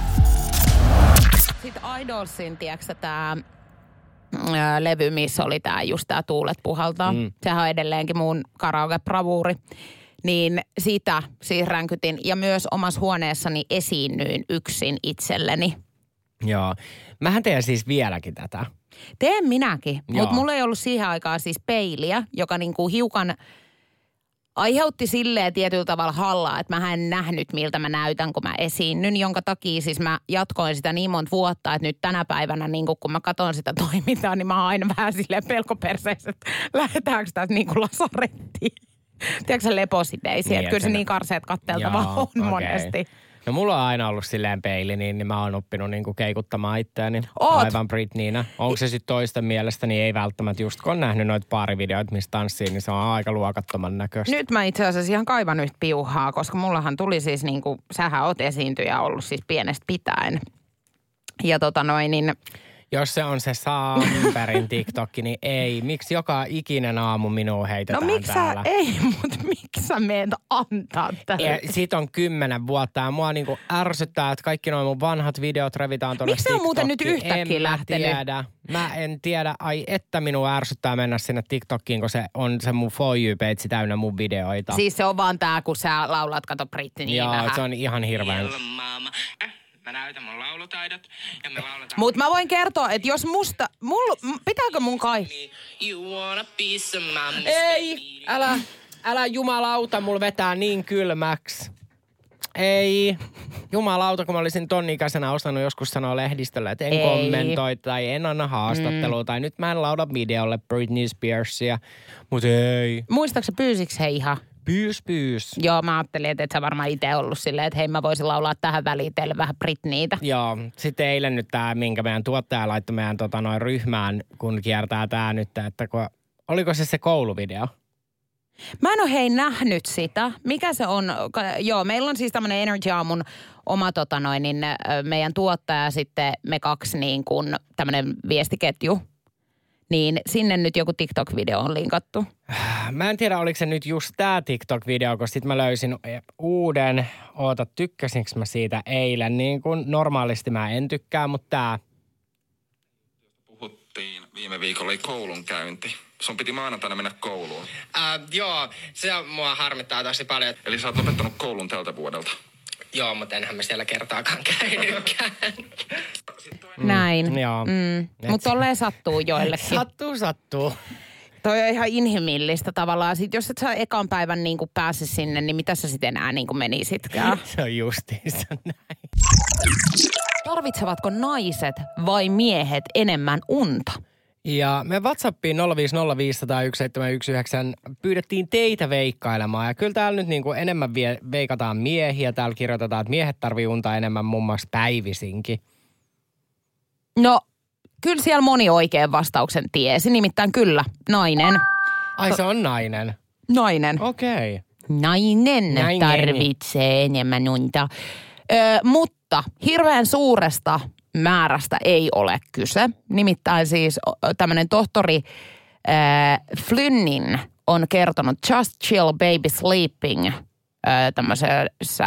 Sitten Idolsin, tiedätkö tää levy, missä oli just tää Tuulet puhaltaa. Sehän on edelleenkin mun karaoke-bravuuri. Niin sitä siis ränkytin ja myös omassa huoneessani esiinnyin yksin itselleni. Joo. Mähän teen siis vieläkin tätä. Teen minäkin, mutta mulla ei ollut siihen aikaan siis peiliä, joka niinku hiukan aiheutti silleen tietyllä tavalla hallaa, että mä en nähnyt, miltä mä näytän, kun mä esiinnyn, jonka takia siis mä jatkoin sitä niin monta vuotta, että nyt tänä päivänä, niin kun mä katson sitä toimintaa, niin mä oon aina vähän silleen pelkoperseessä, että lähdetäänkö tästä niin kuin lasarettiin. Tiedätkö sä lepositeisiä, niin, että kyllä se niin karseet katteltavaa on monesti. No mulla on aina ollut silleen peili, niin mä oon oppinut niinku keikuttamaan itseäni aivan Britneynä. Onko se sitten toisten mielestä, niin ei välttämättä just kun on nähnyt noita paarivideoita, missä tanssii, niin se on aika luokattoman näköistä. Nyt mä itse asiassa ihan kaivan yhtä piuhaa, koska mullahan tuli siis niinku, sähän oot esiintyjä ollut siis pienestä pitäen. Ja niin... Jos se on se Samperin TikTokki, niin ei. Miksi joka ikinen aamu minua heitetään täällä? Ei, mutta miksi sä meet antaa tälle? Siitä on 10 vuotta ja mua niinku ärsyttää, että kaikki nuo mun vanhat videot revitään tuonne TikTokkiin. Miksi on muuten nyt yhtäkkiä lähtenyt? Mä en tiedä. Ai että minua ärsyttää mennä sinne TikTokkiin, kun se on se mun For You-peitsi täynnä mun videoita. Siis se on vaan tää, kun sä laulat, kato Britney Joo, vähän. se on ihan hirveän. Mä näytän mun laulutaidot ja me lauletaan. Mut mä voin kertoa, että jos pitääkö mun Ei, älä jumalauta, mulla vetää niin kylmäksi. Ei, jumalauta, kun mä olisin ton ikäisenä osannut joskus sanoa lehdistöllä, että en kommentoi tai en anna haastattelua tai nyt mä en lauda videolle Britney Spearsia, mut ei. Muistaaksä pyysiks he ihan? Pyys. Joo, mä ajattelin, että et sä varmaan itse ollut silleen, että hei mä voisin laulaa tähän väliin teille vähän Britneytä. Joo, sitten eilen nyt tää, minkä meidän tuottaja laittoi meidän ryhmään, kun kiertää tää nyt, että oliko se kouluvideo? Mä en ole nähnyt sitä. Mikä se on? Joo, meillä on siis tämmönen Energy Aamun oma meidän tuottaja sitten me kaksi niin kuin tämmönen viestiketju. Niin sinne nyt joku TikTok-video on linkattu. Mä en tiedä, oliko se nyt just tää TikTok-video, koska sit mä löysin uuden. Tykkäsinkö mä siitä eilen? Niin kuin normaalisti mä en tykkää, mutta tää. Puhuttiin viime viikolla, oli koulunkäynti. Sun piti maanantaina mennä kouluun. Joo, se mua harmittaa tosi paljon. Eli sä oot lopettanut koulun tältä vuodelta. Joo, mutta enhän mä siellä kertaakaan käynytkään. Näin. Joo. Mutta tolleen sattuu joillekin. Sattuu. Toi on ihan inhimillistä tavallaan. Sitten jos et sä ekan päivän niin kuin pääse sinne, niin mitä sä sitten enää niin kuin menisitkään? Se on justiinsa näin. Tarvitsevatko naiset vai miehet enemmän unta? Ja me WhatsAppiin 050501719 pyydettiin teitä veikkailemaan. Ja kyllä täällä nyt niin kuin enemmän veikataan miehiä. Täällä kirjoitetaan, että miehet tarvii unta enemmän muun muassa päivisinkin. No, kyllä siellä moni oikein vastauksen tiesi. Nimittäin kyllä, nainen. Ai se on nainen? Nainen. Okei. nainen tarvitsee enemmän unta. Mutta hirveän suuresta määrästä ei ole kyse. Nimittäin siis tämmöinen tohtori Flynnin on kertonut Just Chill Baby Sleeping tämmöisessä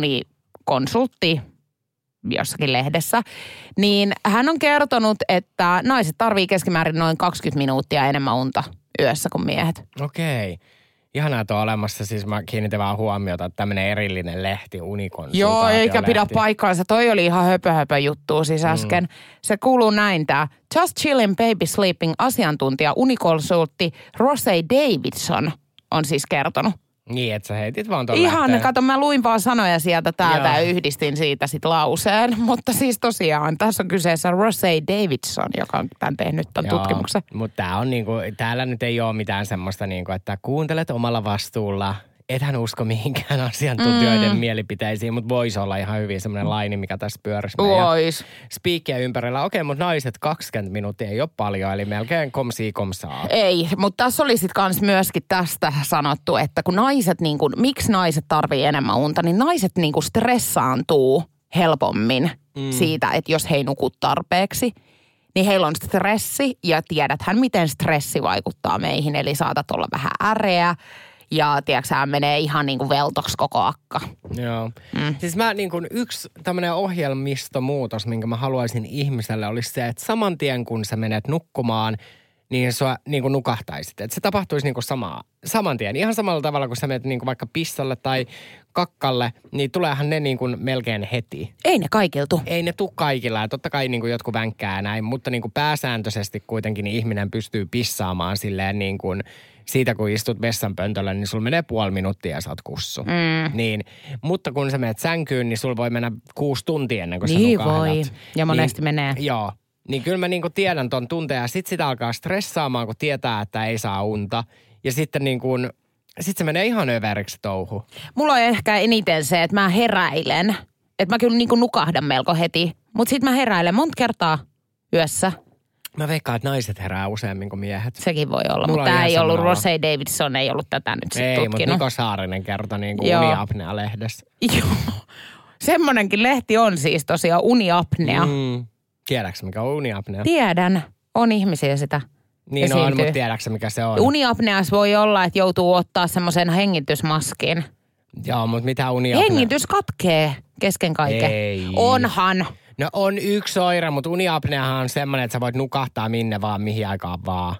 unikonsultti jossakin lehdessä, niin hän on kertonut, että naiset tarvii keskimäärin noin 20 minuuttia enemmän unta yössä kuin miehet. Okei. Ihanaa, että on olemassa, siis mä kiinnitin vaan huomiota, että tämmöinen erillinen lehti, unikonsultaatio. Joo, eikä pidä paikkaansa. Toi oli ihan höpö juttua siis äsken. Se kuuluu näin tää. Just Chillin Baby Sleeping asiantuntija unikonsultti Rosey Davidson on siis kertonut. Niin, että sä heitit vaan tuon ihan, kato, mä luin vaan sanoja sieltä täältä ja yhdistin siitä sit lauseen. Mutta siis tosiaan, tässä on kyseessä Rosey Davidson, joka on tämän tehnyt tämän tutkimuksen. Mutta tää on niinku, täällä nyt ei ole mitään semmoista niinku, että kuuntelet omalla vastuulla. Ethän usko mihinkään asiantuntijoiden mielipiteisiin, mutta voisi olla ihan hyvin semmoinen laini, mikä tässä pyörisi Vois. Spiikkiä ympärillä. Okei, mutta naiset 20 minuuttia ei ole paljon, eli melkein komsaa. Ei, mutta tässä oli sitten kans myöskin tästä sanottu, että kun naiset niinku, miksi naiset tarvii enemmän unta, niin naiset niinku stressaantuu helpommin siitä, että jos he ei nuku tarpeeksi, niin heillä on stressi ja tiedäthän, miten stressi vaikuttaa meihin, eli saatat olla vähän äreä. Ja tiedätkö, menee ihan niin kuin veltoksi koko akka. Joo. Siis mä niin kuin yksi tämmöinen ohjelmistomuutos, minkä mä haluaisin ihmiselle, olisi se, että saman tien kun sä menet nukkumaan, niin sä niin kuin nukahtaisit. Että se tapahtuisi niin kuin saman tien. Ihan samalla tavalla, kun sä menet niin kuin vaikka pissalle tai kakkalle, niin tuleehan ne niin kuin melkein heti. Ei ne kaikiltu. Ei ne tule kaikilla. Ja totta kai niin kuin jotkut vänkkää näin, mutta niin kuin pääsääntöisesti kuitenkin niin ihminen pystyy pissaamaan silleen niin kuin siitä, kun istut vessanpöntöllä, niin sulla menee 0,5 minuuttia ja sä oot kussu. Niin. Mutta kun sä menet sänkyyn, niin sulla voi mennä 6 tuntia ennen kuin sä nukahdat. Voi. Ja monesti menee. Joo. Niin kyllä mä niinku tiedän ton tunteen ja sit sitä alkaa stressaamaan, kun tietää, että ei saa unta. Ja sitten niin kuin, sit se menee ihan överiksi touhu. Mulla on ehkä eniten se, että mä heräilen. Että mä kyllä niinku nukahdan melko heti. Mutta sit mä heräilen monta kertaa yössä. Mä veikkaan, että naiset herää useammin kuin miehet. Sekin voi olla, mutta tää ei ollut, Rosey Davidson ei ollut tätä nyt sitten tutkinut. Ei, mutta Niko Saarinen kertoi niin kuin Uniapnea-lehdessä. Joo, semmonenkin lehti on siis tosiaan Uniapnea. Tiedätkö mikä on uniapnea? Tiedän, on ihmisiä sitä. Niin on, mutta tiedätkö mikä se on? Uniapneassa voi olla, että joutuu ottaa semmoisen hengitysmaskin. Joo, mutta mitä uniapnea? Hengitys katkee kesken kaiken. Ei. Onhan. No on yksi oire, mutta uniapneahan on semmoinen, että sä voit nukahtaa minne vaan, mihin aikaan vaan.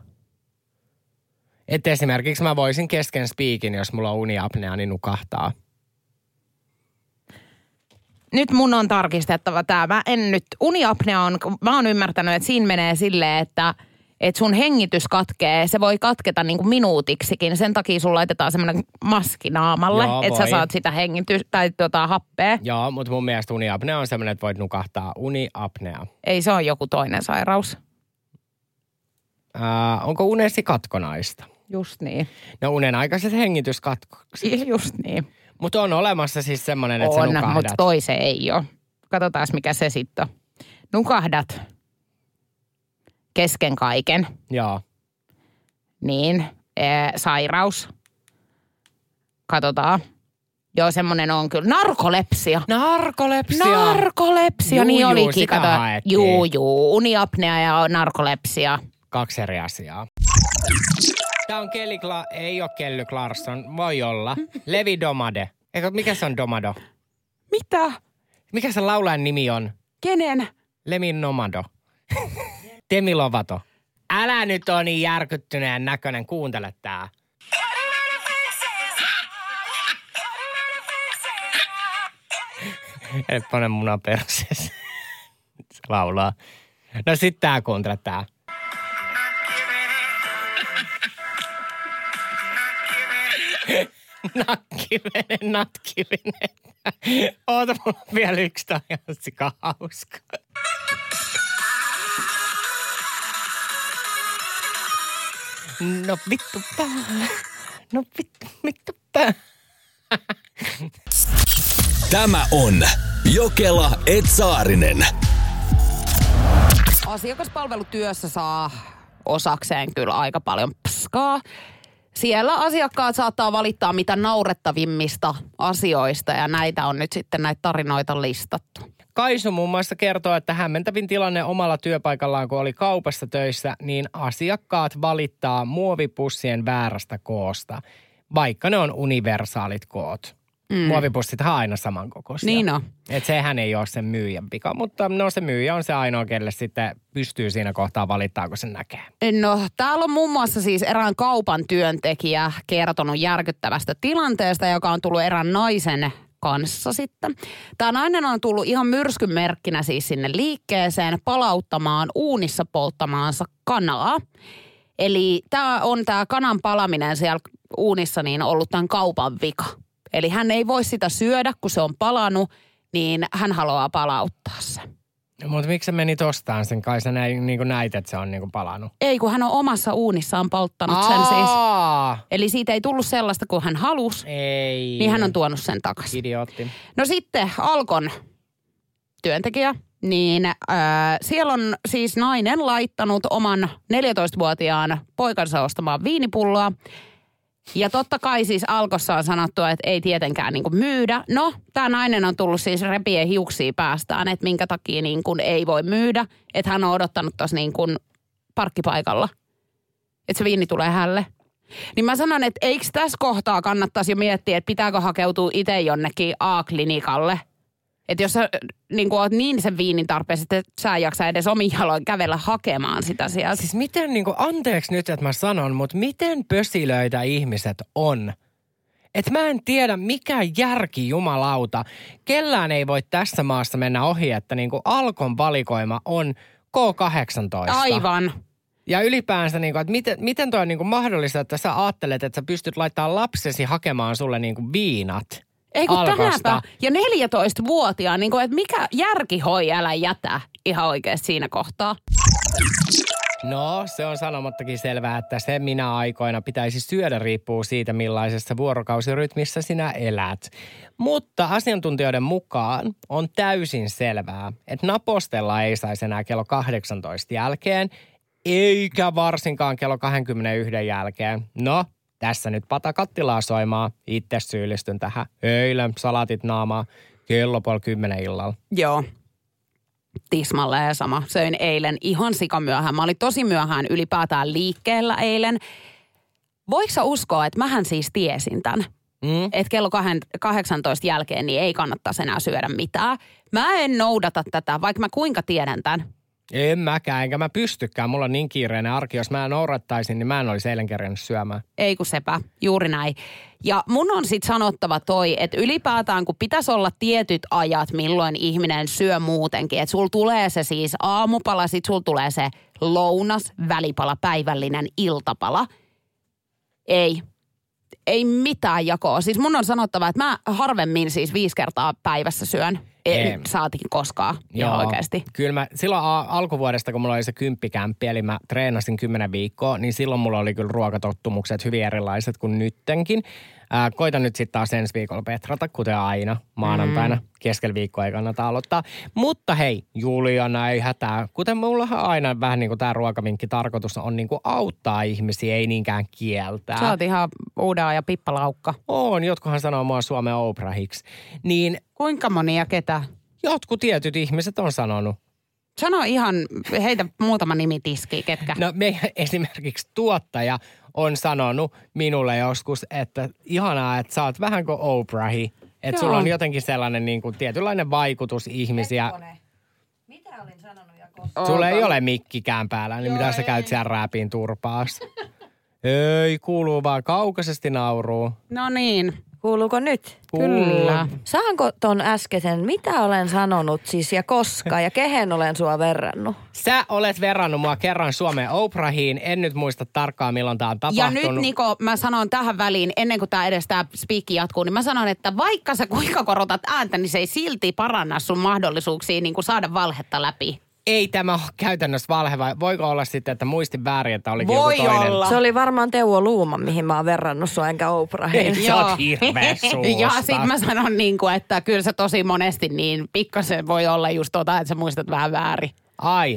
Että esimerkiksi mä voisin kesken spiikin, jos mulla on uniapnea, niin nukahtaa. Nyt mun on tarkistettava tämä. Mä en nyt, uniapnea on, mä oon ymmärtänyt, että siinä menee silleen, että sun hengitys katkee. Se voi katketa niin kuin minuutiksikin. Sen takia sun laitetaan semmoinen maski naamalle, että sä saat sitä happea. Joo, mutta mun mielestä uniapnea on semmoinen, että voit nukahtaa. Uniapnea. Ei se ole joku toinen sairaus. Onko unesi katkonaista? Just niin. No unen aikaiset hengityskatkokset. Just niin. Mutta on olemassa siis semmoinen, että sä nukahdat. On, mutta toi se ei ole. Katsotaan, mikä se sitten on. Nukahdat kesken kaiken. Joo. Niin, sairaus. Katsotaan. Joo, semmoinen on kyllä. Narkolepsia. Narkolepsia, niin olikin. Juu. Uniapnea ja narkolepsia. 2 eri asiaa. Tämä on ei ole Kelly Clarkson, voi olla. Levi Domade. Eikö, mikä se on Domado? Mitä? Mikä se laulajan nimi on? Kenen? Levi Nomado. Demi Lovato. Älä nyt ole niin järkyttyneen näköinen, kuuntele tää. Et pane muna perseessä. Se laulaa. No sit tää kuuntele tää. Nakkivene. Oota, mulla on vielä yksi tajanssika hauska. No vittu pää. Tämä on Jokela et Saarinen. Asiakaspalvelutyössä saa osakseen kyllä aika paljon pskaa. siellä asiakkaat saattaa valittaa mitä naurettavimmista asioista ja näitä on nyt sitten näitä tarinoita listattu. Kaisu muun muassa kertoo, että hämmentävin tilanne omalla työpaikallaan, kun oli kaupassa töissä, niin asiakkaat valittaa muovipussien väärästä koosta, vaikka ne on universaalit koot. Muovipussithan on aina samankokoisia. Niin on. Että sehän ei ole sen myyjän vika, mutta no se myyjä on se ainoa, kelle sitten pystyy siinä kohtaa valittaa, kun sen näkee. No, täällä on muun muassa siis erään kaupan työntekijä kertonut järkyttävästä tilanteesta, joka on tullut erään naisen kanssa sitten. Tämä nainen on tullut ihan myrskyn merkkinä siis sinne liikkeeseen palauttamaan uunissa polttamaansa kanaa. Eli tämä kanan palaminen siellä uunissa niin ollut tämän kaupan vika. Eli hän ei voi sitä syödä, kun se on palanut, niin hän haluaa palauttaa sen. Mutta miksi sä menit ostamaan sen? Kai sä näit, että se on niinku palannut. Ei, kun hän on omassa uunissaan polttanut sen siis. Eli siitä ei tullut sellaista, kuin hän halusi. Ei. Niin hän on tuonut sen takaisin. Idiootti. No sitten Alkon työntekijä, niin siellä on siis nainen laittanut oman 14-vuotiaan poikansa ostamaan viinipulloa. Ja totta kai siis Alkossa on sanottu, että ei tietenkään niin kuin myydä. No, tämä nainen on tullut siis repien hiuksia päästään, että minkä takia niin kuin ei voi myydä. Että hän on odottanut tuossa niin kuin parkkipaikalla, että se viini tulee hälle. Niin mä sanon, että eikö tässä kohtaa kannattaisi jo miettiä, että pitääkö hakeutua itse jonnekin A-klinikalle. Että jos sä niin kuin oot niin sen viinin tarpeessa, että sä jaksaa edes omin jaloin kävellä hakemaan sitä sieltä. Siis miten, niin kuin, anteeksi nyt, että mä sanon, mutta miten pösilöitä ihmiset on? Että mä en tiedä, mikä järki jumalauta. Kellään ei voi tässä maassa mennä ohi, että niin kuin Alkon valikoima on K18. Aivan. Ja ylipäänsä, niin kuin, että miten toi on niin kuin mahdollista, että sä ajattelet, että sä pystyt laittamaan lapsesi hakemaan sulle niin kuin viinat. Ei kun Alkosta. tänäpä. Ja 14-vuotiaan, niin kuin, että mikä järkihoi älä jätä ihan oikeasti siinä kohtaa. No, se on sanomattakin selvää, että se minä aikoina pitäisi syödä riippuu siitä, millaisessa vuorokausirytmissä sinä elät. Mutta asiantuntijoiden mukaan on täysin selvää, että napostella ei saisi enää kello 18 jälkeen, eikä varsinkaan kello 21 jälkeen. No, tässä nyt pata kattilaa soimaa. Itse syyllistyn tähän. Eilen salatit naamaa kello 9:30 illalla. Joo. Tismalleen sama. Söin eilen ihan sikamyöhään. Mä olin tosi myöhään ylipäätään liikkeellä eilen. Voiko sä uskoa, että mähän siis tiesin tämän? Että kello 18 jälkeen niin ei kannattaisi enää syödä mitään. Mä en noudata tätä, vaikka mä kuinka tiedän tämän. En mäkään, enkä mä pystykään. Mulla on niin kiireinen arki. Jos mä noudattaisin, niin mä en olisi eilen kerännyt syömään. Ei kun sepä, juuri näin. Ja mun on sit sanottava toi, että ylipäätään kun pitäisi olla tietyt ajat, milloin ihminen syö muutenkin. Että sul tulee se siis aamupala, sit sul tulee se lounas, välipala, päivällinen, iltapala. Ei mitään jakoa. Siis mun on sanottava, että mä harvemmin siis 5 kertaa päivässä syön. Saatiin koskaan ihan oikeasti. Kyllä mä silloin alkuvuodesta, kun mulla oli se 10-kämppi, eli mä treenasin 10 viikkoa, niin silloin mulla oli kyllä ruokatottumukset hyvin erilaiset kuin nyttenkin. Koitan nyt sitten taas ensi viikolla petrata, kuten aina maanantaina. Keskellä viikkoa ei kannata aloittaa. Mutta hei, Juliana ei hätää. Kuten mullahan aina vähän niin kuin tämä ruokavinkki tarkoitus on niin kuin auttaa ihmisiä, ei niinkään kieltää. Sä oot ihan uudaa ja pippalaukka. On, jotkuhan sanoo mua Suomen Oprahiksi. Niin kuinka moni ja ketä? Jotkut tietyt ihmiset on sanonut. Sano ihan, heitä muutama nimi tiskiin, ketkä? No meidän esimerkiksi tuottaja on sanonut minulle joskus, että ihanaa, että sä oot vähän kuin Oprahi. Että sulla on jotenkin sellainen niin kuin tietynlainen vaikutus ihmisiä. Mitä olin sanonut ja koska? Sulla ei ole mikkikään päällä, niin mitä sä käyt siellä rääpiin turpaas? Ei, kuuluu vaan kaukaisesti nauruu. No niin. Kuuluuko nyt? Kyllä. Saanko ton äskeisen, mitä olen sanonut siis ja koska ja kehen olen sua verrannut? Sä olet verrannut mua kerran Suomen Oprahiin. En nyt muista tarkkaan, milloin tää on tapahtunut. Ja nyt Niko, mä sanon tähän väliin, ennen kuin tää spiikki jatkuu, niin mä sanon, että vaikka sä kuinka korotat ääntä, niin se ei silti paranna sun mahdollisuuksia niin kuin saada valhetta läpi. Ei tämä ole käytännössä valhe, vai voiko olla sitten, että muistin väärin, että olikin voi joku toinen? olla. Se oli varmaan Teuvo Luuma, mihin mä oon verrannut sua, enkä Oprahiin. Sä oot hirveä suusta. Ja sit mä sanon niin kuin, että kyllä se tosi monesti niin pikkasen voi olla just että sä muistat vähän väärin. Ai.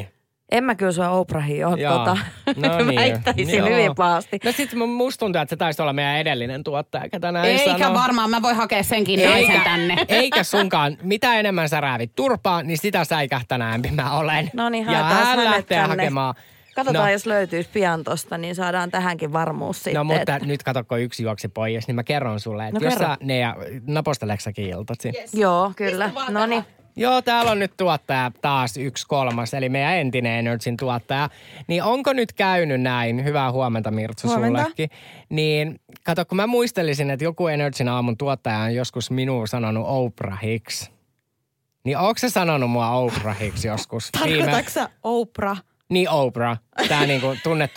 En mä kyllä sua Oprahiin ole väittäisin Joo. hyvin pahasti. No sit musta tuntuu, että se taisi olla meidän edellinen tuottaja, ketä näin Eikä sanoo. varmaan, mä voin hakea senkin naisen tänne. Eikä sunkaan. Mitä enemmän sä räävit turpaa, niin sitä säikähtänäämpi mä olen. No niin, ja haetaan hän hänet lähtee tänne. hakemaan. Katsotaan, jos löytyisi pian tosta, niin saadaan tähänkin varmuus sitten. No mutta nyt katsokko yksi juoksi pois, niin mä kerron sulle, että jos sä napostelekssäkin iltasi. Yes. Joo, kyllä. No niin. Joo, täällä on nyt tuottaja taas 1/3, eli meidän entinen Energyn tuottaja. Niin onko nyt käynyt näin, hyvää huomenta Mirtsu sullekin, niin kato, kun mä muistelisin, että joku Energyn aamun tuottaja on joskus minuun sanonut Oprahiksi. Niin onko se sanonut mua Oprahiksi joskus? Tarkoitatko sä Oprah? Niin Oprah, tää niinku tunnettu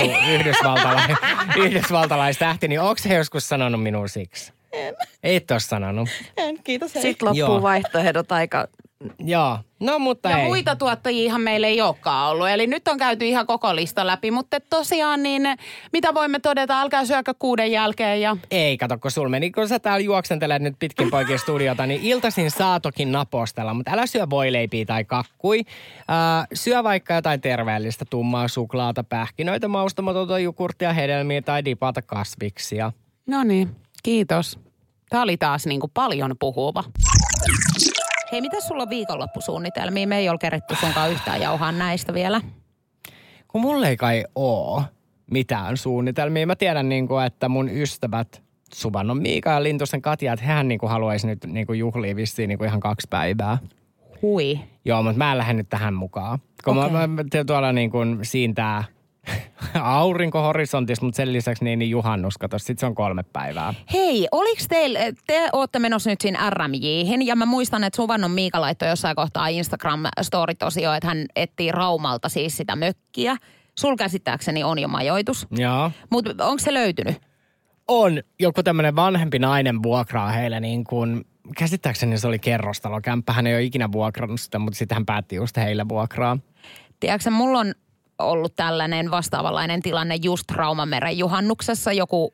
yhdysvaltalaistähti, niin onko se joskus sanonut minun siksi? En. Et ole sanonut. En, kiitos. Sitten loppuu vaihtoehdot aika... Joo, no mutta ja ei. muita tuottajiahan meillä ei olekaan ollut. Eli nyt on käyty ihan koko lista läpi. Mutta tosiaan niin, mitä voimme todeta, älkää syökö 6 jälkeen ja... Ei, kato, kun sul meni, kun sä täällä juoksentelet nyt pitkin poikien studiota, niin iltaisin saa toki napostella, mutta älä syö voileipiä tai kakkui. Syö vaikka jotain terveellistä, tummaa suklaata, pähkinöitä, maustamatonta jogurttia, hedelmiä tai dipata kasviksia. No niin, kiitos. Tämä oli taas niin kuin paljon puhuva. Hei, mitä sulla on viikonloppusuunnitelmia? Me ei ole keretty sunkaan yhtään jauhaa näistä vielä. Kun mulla ei kai oo mitään suunnitelmia. Mä tiedän, että mun ystävät Suvannon Miika ja Lintusen Katja, että hehän haluaisi nyt juhlia vissiin ihan 2 päivää. Hui. Joo, mutta mä en lähde nyt tähän mukaan. Kun mä tuolla siintää aurinkohorisontissa, mutta sen lisäksi niin juhannus, kato, sit se on 3 päivää. Hei, oliks te ootte menossa nyt siinä RMJ:hin, ja mä muistan, että Suvannon Miika laittoi jossain kohtaa Instagram-storit-osio, että hän etsii Raumalta siis sitä mökkiä. Sul käsittääkseni on jo majoitus. Joo. Mutta onko se löytynyt? On. Joku tämmönen vanhempi nainen vuokraa heille käsittääkseni se oli kerrostalokämppä. Hän ei ole ikinä vuokrannut sitä, mutta sitten hän päätti just heille vuokraa. Tiedätkö, mulla on ollut tällainen vastaavanlainen tilanne just Raumanmeren juhannuksessa joku,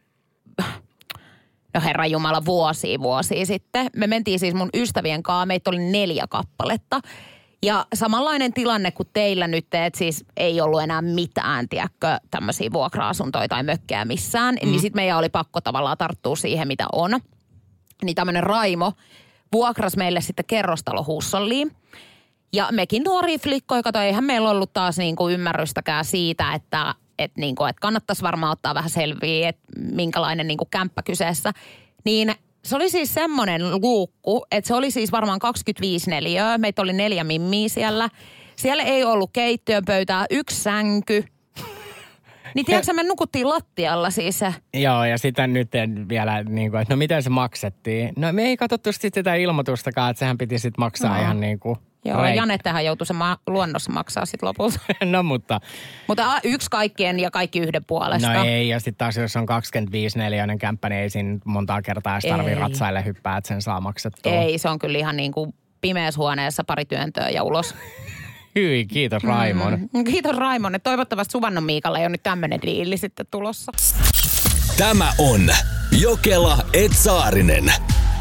no herranjumala, vuosia sitten. Me mentiin siis mun ystävien kanssa, meitä oli 4 kappaletta. Ja samanlainen tilanne kuin teillä nyt, että siis ei ollut enää mitään, tiedätkö, tämmöisiä vuokra-asuntoja tai mökkejä missään. Niin sit meidän oli pakko tavallaan tarttua siihen, mitä on. Niin tämmöinen Raimo vuokrasi meille sitten kerrostalo Hussolliin. Ja mekin nuoria flikkoja, kato, eihän meillä ollut taas ymmärrystäkään siitä, että kannattaisi varmaan ottaa vähän selviä, että minkälainen kämppä kyseessä. Niin se oli siis semmoinen luukku, että se oli siis varmaan 25 neliöä. Meitä oli 4 mimmiä siellä. Siellä ei ollut keittiöpöytää, 1 sänky. Niin tiedätkö, me nukuttiin lattialla siis se. Joo, ja sitten nyt vielä, että no miten se maksettiin? No me ei katsottu sitä ilmoitustakaan, että sehän piti sitten maksaa ihan Joo, Janettehan joutui se luonnossa maksaa sitten lopulta. No mutta 1 kaikkien ja kaikki yhden puolesta. No ei, ja sitten taas jos on 25-neliöinen kämppä, niin ei siinä montaa kertaa edes tarvitse ratsaille hyppää, että sen saa maksettua. Ei, se on kyllä ihan pimeässä huoneessa 2 työntöä ja ulos. Hyi, kiitos Raimon. Kiitos Raimon. Toivottavasti Suvannon Miikalle ei ole nyt tämmöinen diili sitten tulossa. Tämä on Jokela & Saarinen.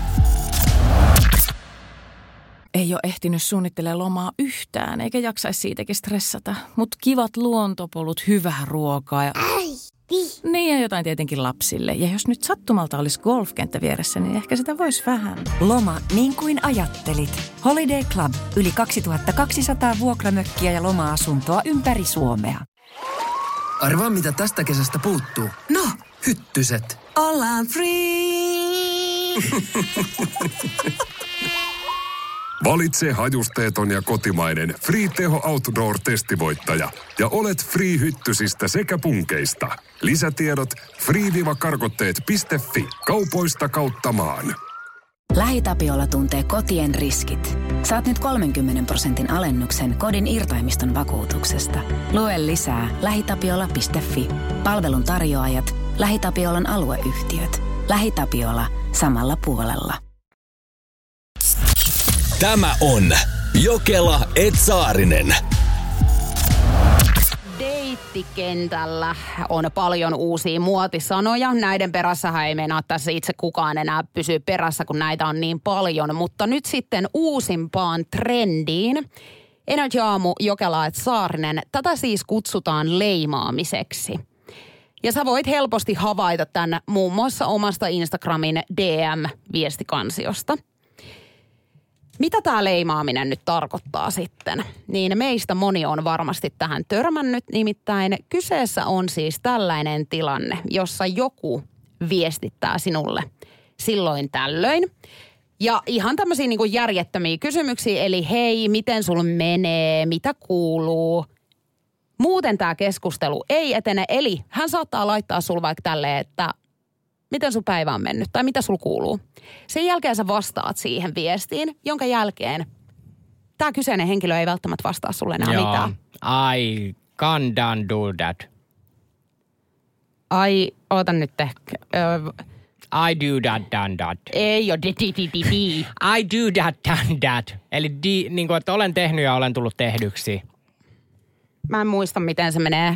Ei ole ehtinyt suunnittelemaan lomaa yhtään, eikä jaksaisi siitäkin stressata. Mutta kivat luontopolut, hyvää ruokaa ja... Niin ja jotain tietenkin lapsille. Ja jos nyt sattumalta olisi golfkenttä vieressä, niin ehkä sitä voisi vähän. Loma niin kuin ajattelit. Holiday Club. Yli 2200 vuokramökkiä ja loma-asuntoa ympäri Suomea. Arvaa mitä tästä kesästä puuttuu. No, hyttyset. ollaan free. Valitse hajusteeton ja kotimainen Free-teho Outdoor-testivoittaja ja olet free-hyttysistä sekä punkeista. Lisätiedot free-karkotteet.fi. Kaupoista kautta maan. LähiTapiola tuntee kotien riskit. Saat nyt 30% alennuksen kodin irtaimiston vakuutuksesta. Lue lisää lähitapiola.fi. Palvelun tarjoajat, LähiTapiolan alueyhtiöt. LähiTapiola samalla puolella. Tämä on Jokela & Saarinen. Deittikentällä on paljon uusia muotisanoja. Näiden perässähän ei meinaa tässä itse kukaan enää pysyä perässä, kun näitä on niin paljon. Mutta nyt sitten uusimpaan trendiin. Energy Aamu, Jokela et Saarinen. Tätä siis kutsutaan leimaamiseksi. Ja sä voit helposti havaita tämän muun muassa omasta Instagramin DM-viestikansiosta. Mitä tämä leimaaminen nyt tarkoittaa sitten? Niin meistä moni on varmasti tähän törmännyt. Nimittäin kyseessä on siis tällainen tilanne, jossa joku viestittää sinulle silloin tällöin. Ja ihan tämmöisiä niin kuin järjettömiä kysymyksiä, eli hei, miten sulla menee, mitä kuuluu? Muuten tämä keskustelu ei etene, eli hän saattaa laittaa sulle vaikka tälleen, että miten sun päivä on mennyt tai mitä sulla kuuluu. Sen jälkeen sä vastaat siihen viestiin, jonka jälkeen tämä kyseinen henkilö ei välttämättä vastaa sulle enää mitään. I can't do that. Oota nyt ehkä. I do that, done that. Ei ole I do that, done that. Eli niin kuin, että olen tehnyt ja olen tullut tehdyksi. Mä en muista, miten se menee.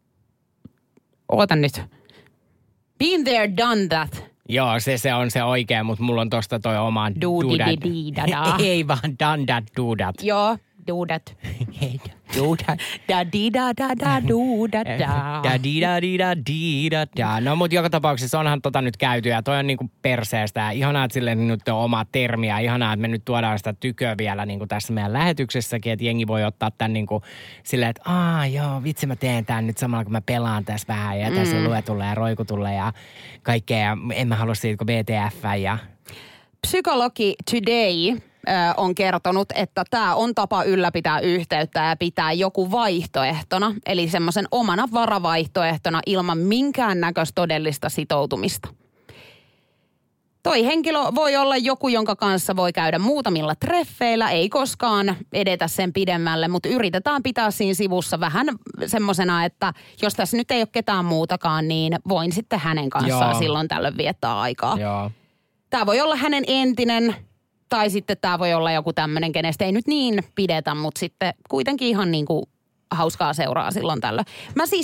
Oota nyt. Been there, done that. Joo, se on se oikein, mutta mulla on tosta toi oma do that. Ei vaan done that, do that. Joo, do that. Do that. Da-di-da-da-da, do-da-da. Da-di-da-di-da-di-da-da. No mut joka tapauksessa onhan nyt käyty ja toi on niinku perseestä. Ihanaa, että sille nyt on oma termi ja ihanaa, että me nyt tuodaan sitä tyköä vielä niinku tässä meidän lähetyksessäkin, että jengi voi ottaa tän niinku silleen, että joo, vitsi mä teen tän nyt samalla kun mä pelaan tässä vähän ja tässä on luetulle ja roikutulle ja kaikkea ja en mä halua siitä kuin BTF ja... Psykologi Today on kertonut, että tämä on tapa ylläpitää yhteyttä ja pitää joku vaihtoehtona, eli semmoisen omana varavaihtoehtona ilman minkäännäköistä todellista sitoutumista. Toi henkilö voi olla joku, jonka kanssa voi käydä muutamilla treffeillä, ei koskaan edetä sen pidemmälle, mutta yritetään pitää siinä sivussa vähän semmosena, että jos tässä nyt ei ole ketään muutakaan, niin voin sitten hänen kanssaan silloin tällöin viettää aikaa. Joo. Tämä voi olla hänen entinen, tai sitten tämä voi olla joku tämmöinen, kenestä ei nyt niin pidetä, mutta sitten kuitenkin ihan niin kuin hauskaa seuraa silloin tällöin. Mä siis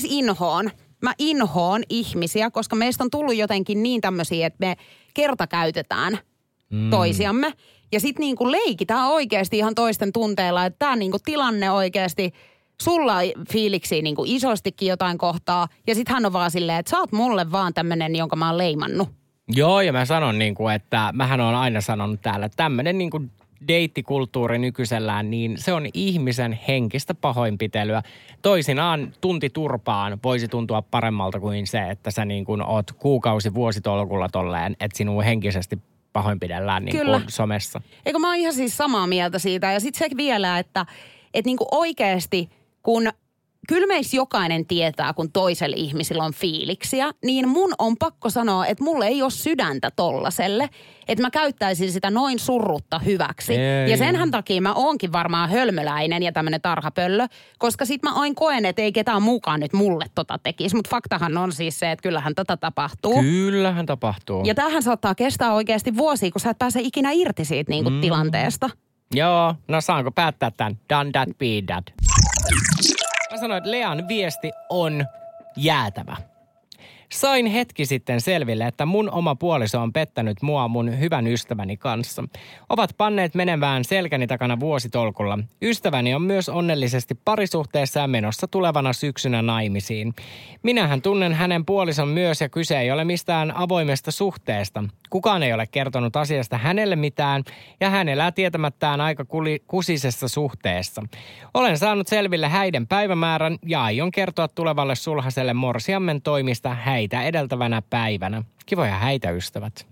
inhoon ihmisiä, koska meistä on tullut jotenkin niin tämmöisiä, että me kertakäytetään toisiamme. Ja sitten niin kuin leikitään oikeasti ihan toisten tunteilla, että tämä niin kuin tilanne oikeasti, sulla on fiiliksiä niin kuin isostikin jotain kohtaa. Ja sitten hän on vaan silleen, että sä oot mulle vaan tämmöinen, jonka mä oon leimannut. Joo, ja mä sanon niin kuin, että mähän on aina sanonut täällä, että tämmöinen niin kuin deittikulttuuri nykyisellään, niin se on ihmisen henkistä pahoinpitelyä. Toisinaan tunti turpaan voisi tuntua paremmalta kuin se, että sä niin kuin oot vuositolkulla tolleen, että sinua henkisesti pahoinpidellään niin kuin somessa. Eikö mä oon ihan siis samaa mieltä siitä. Ja sitten se vielä, että niin kuin oikeasti kun... Kyllä meissä jokainen tietää, kun toisella ihmisillä on fiiliksiä, niin mun on pakko sanoa, että mulle ei ole sydäntä tollaselle, että mä käyttäisin sitä noin surrutta hyväksi. Ja senhän takia mä oonkin varmaan hölmöläinen ja tämmönen tarhapöllö, koska sit mä aina koen, että ei ketään mukaan nyt mulle tota tekisi. Mutta faktahan on siis se, että kyllähän tätä tapahtuu. Kyllähän tapahtuu. Ja tämähän saattaa kestää oikeasti vuosia, kun sä et pääse ikinä irti siitä niinku tilanteesta. Joo, no saanko päättää tämän? Done that, be that. Mä sanoin, että Lean viesti on jäätävä. Sain hetki sitten selville, että mun oma puoliso on pettänyt mua mun hyvän ystäväni kanssa. Ovat panneet menevään selkäni takana vuositolkulla. Ystäväni on myös onnellisesti parisuhteessa ja menossa tulevana syksynä naimisiin. Minähän tunnen hänen puolison myös ja kyse ei ole mistään avoimesta suhteesta. Kukaan ei ole kertonut asiasta hänelle mitään ja hän elää tietämättään aika kusisessa suhteessa. Olen saanut selville häiden päivämäärän ja aion kertoa tulevalle sulhaselle morsiammen toimista häitä edeltävänä päivänä. Kivoja häitä, ystävät.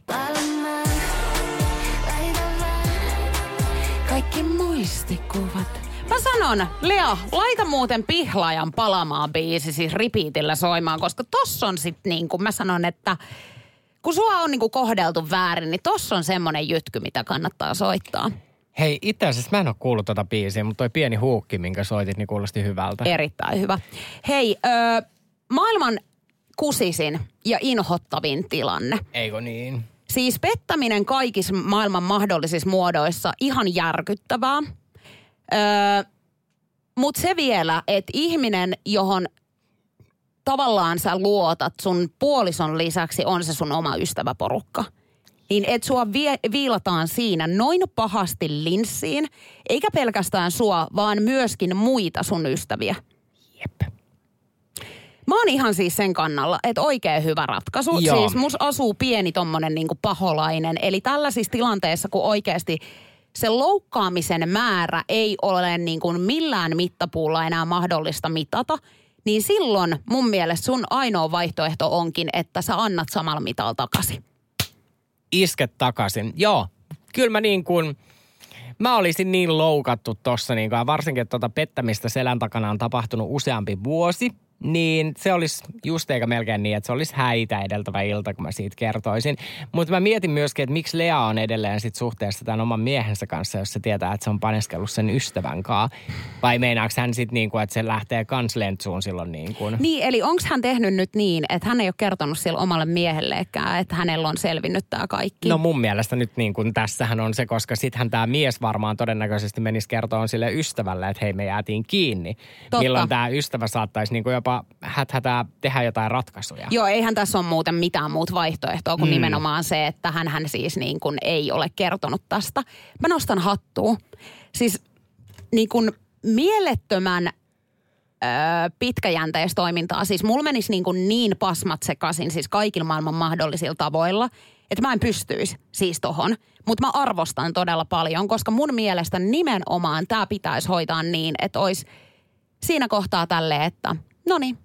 Kaikki muistikuvat. Mä sanon, Lea, laita muuten Pihlaajan Palamaan biisi siis repeatillä soimaan, koska tossa on sit niin kuin mä sanon, että kun sua on niinku kohdeltu väärin, niin tossa on semmonen jytky, mitä kannattaa soittaa. Hei, itse asiassa mä en ole kuullut tota biisiä, mutta toi pieni huukki, minkä soitit, niin kuulosti hyvältä. Erittäin hyvä. Hei, maailman kusisin ja inhottavin tilanne. Eikö niin? Siis pettäminen kaikissa maailman mahdollisissa muodoissa ihan järkyttävää. Mutta se vielä, että ihminen, johon tavallaan sä luotat sun puolison lisäksi, on se sun oma ystäväporukka. niin et sua viilataan siinä noin pahasti linssiin, eikä pelkästään sua, vaan myöskin muita sun ystäviä. Jep. Mä oon ihan siis sen kannalla, että oikein hyvä ratkaisu. Joo. Siis mus asuu pieni tommonen niinku paholainen. Eli tällaisissa tilanteissa, kun oikeasti se loukkaamisen määrä ei ole niin kuin millään mittapuulla enää mahdollista mitata, niin silloin mun mielestä sun ainoa vaihtoehto onkin, että sä annat samalla mitalla takaisin. Isket takaisin. Joo, kyllä mä olisin niin loukattu tossa, niin kuin, varsinkin että pettämistä selän takana on tapahtunut useampi vuosi, niin se olisi just eikä melkein niin, että se olisi häitä edeltävä ilta, kun mä siitä kertoisin. Mutta mä mietin myöskin, että miksi Lea on edelleen sit suhteessa tämän oman miehensä kanssa, jos se tietää, että se on paneskellut sen ystävän kanssa. Vai meinaako hän sitten niin kuin, että se lähtee kans lentsuun silloin niin kuin? Niin, eli onko hän tehnyt nyt niin, että hän ei ole kertonut sille omalle miehellekään, että hänellä on selvinnyt tämä kaikki? No mun mielestä nyt niin kuin tässähän on se, koska sittenhän tämä mies varmaan todennäköisesti menisi kertomaan sille ystävälle, että hei me jäätiin kiinni. Totta. Milloin tämä ystävä saattaisi niin kuin jopa häthätää tehdä jotain ratkaisuja. Joo, eihän tässä ole muuten mitään muuta vaihtoehtoa kuin nimenomaan se, että hän siis niin kuin ei ole kertonut tästä. Mä nostan hattua. Siis niin kuin mielettömän pitkäjänteistä toimintaa. Siis mulla menisi niin pasmat sekaisin siis kaikilla maailman mahdollisilla tavoilla, että mä en pystyisi siis tohon. Mutta mä arvostan todella paljon, koska mun mielestä nimenomaan tää pitäisi hoitaa niin, että olisi siinä kohtaa tälleen, että noniin.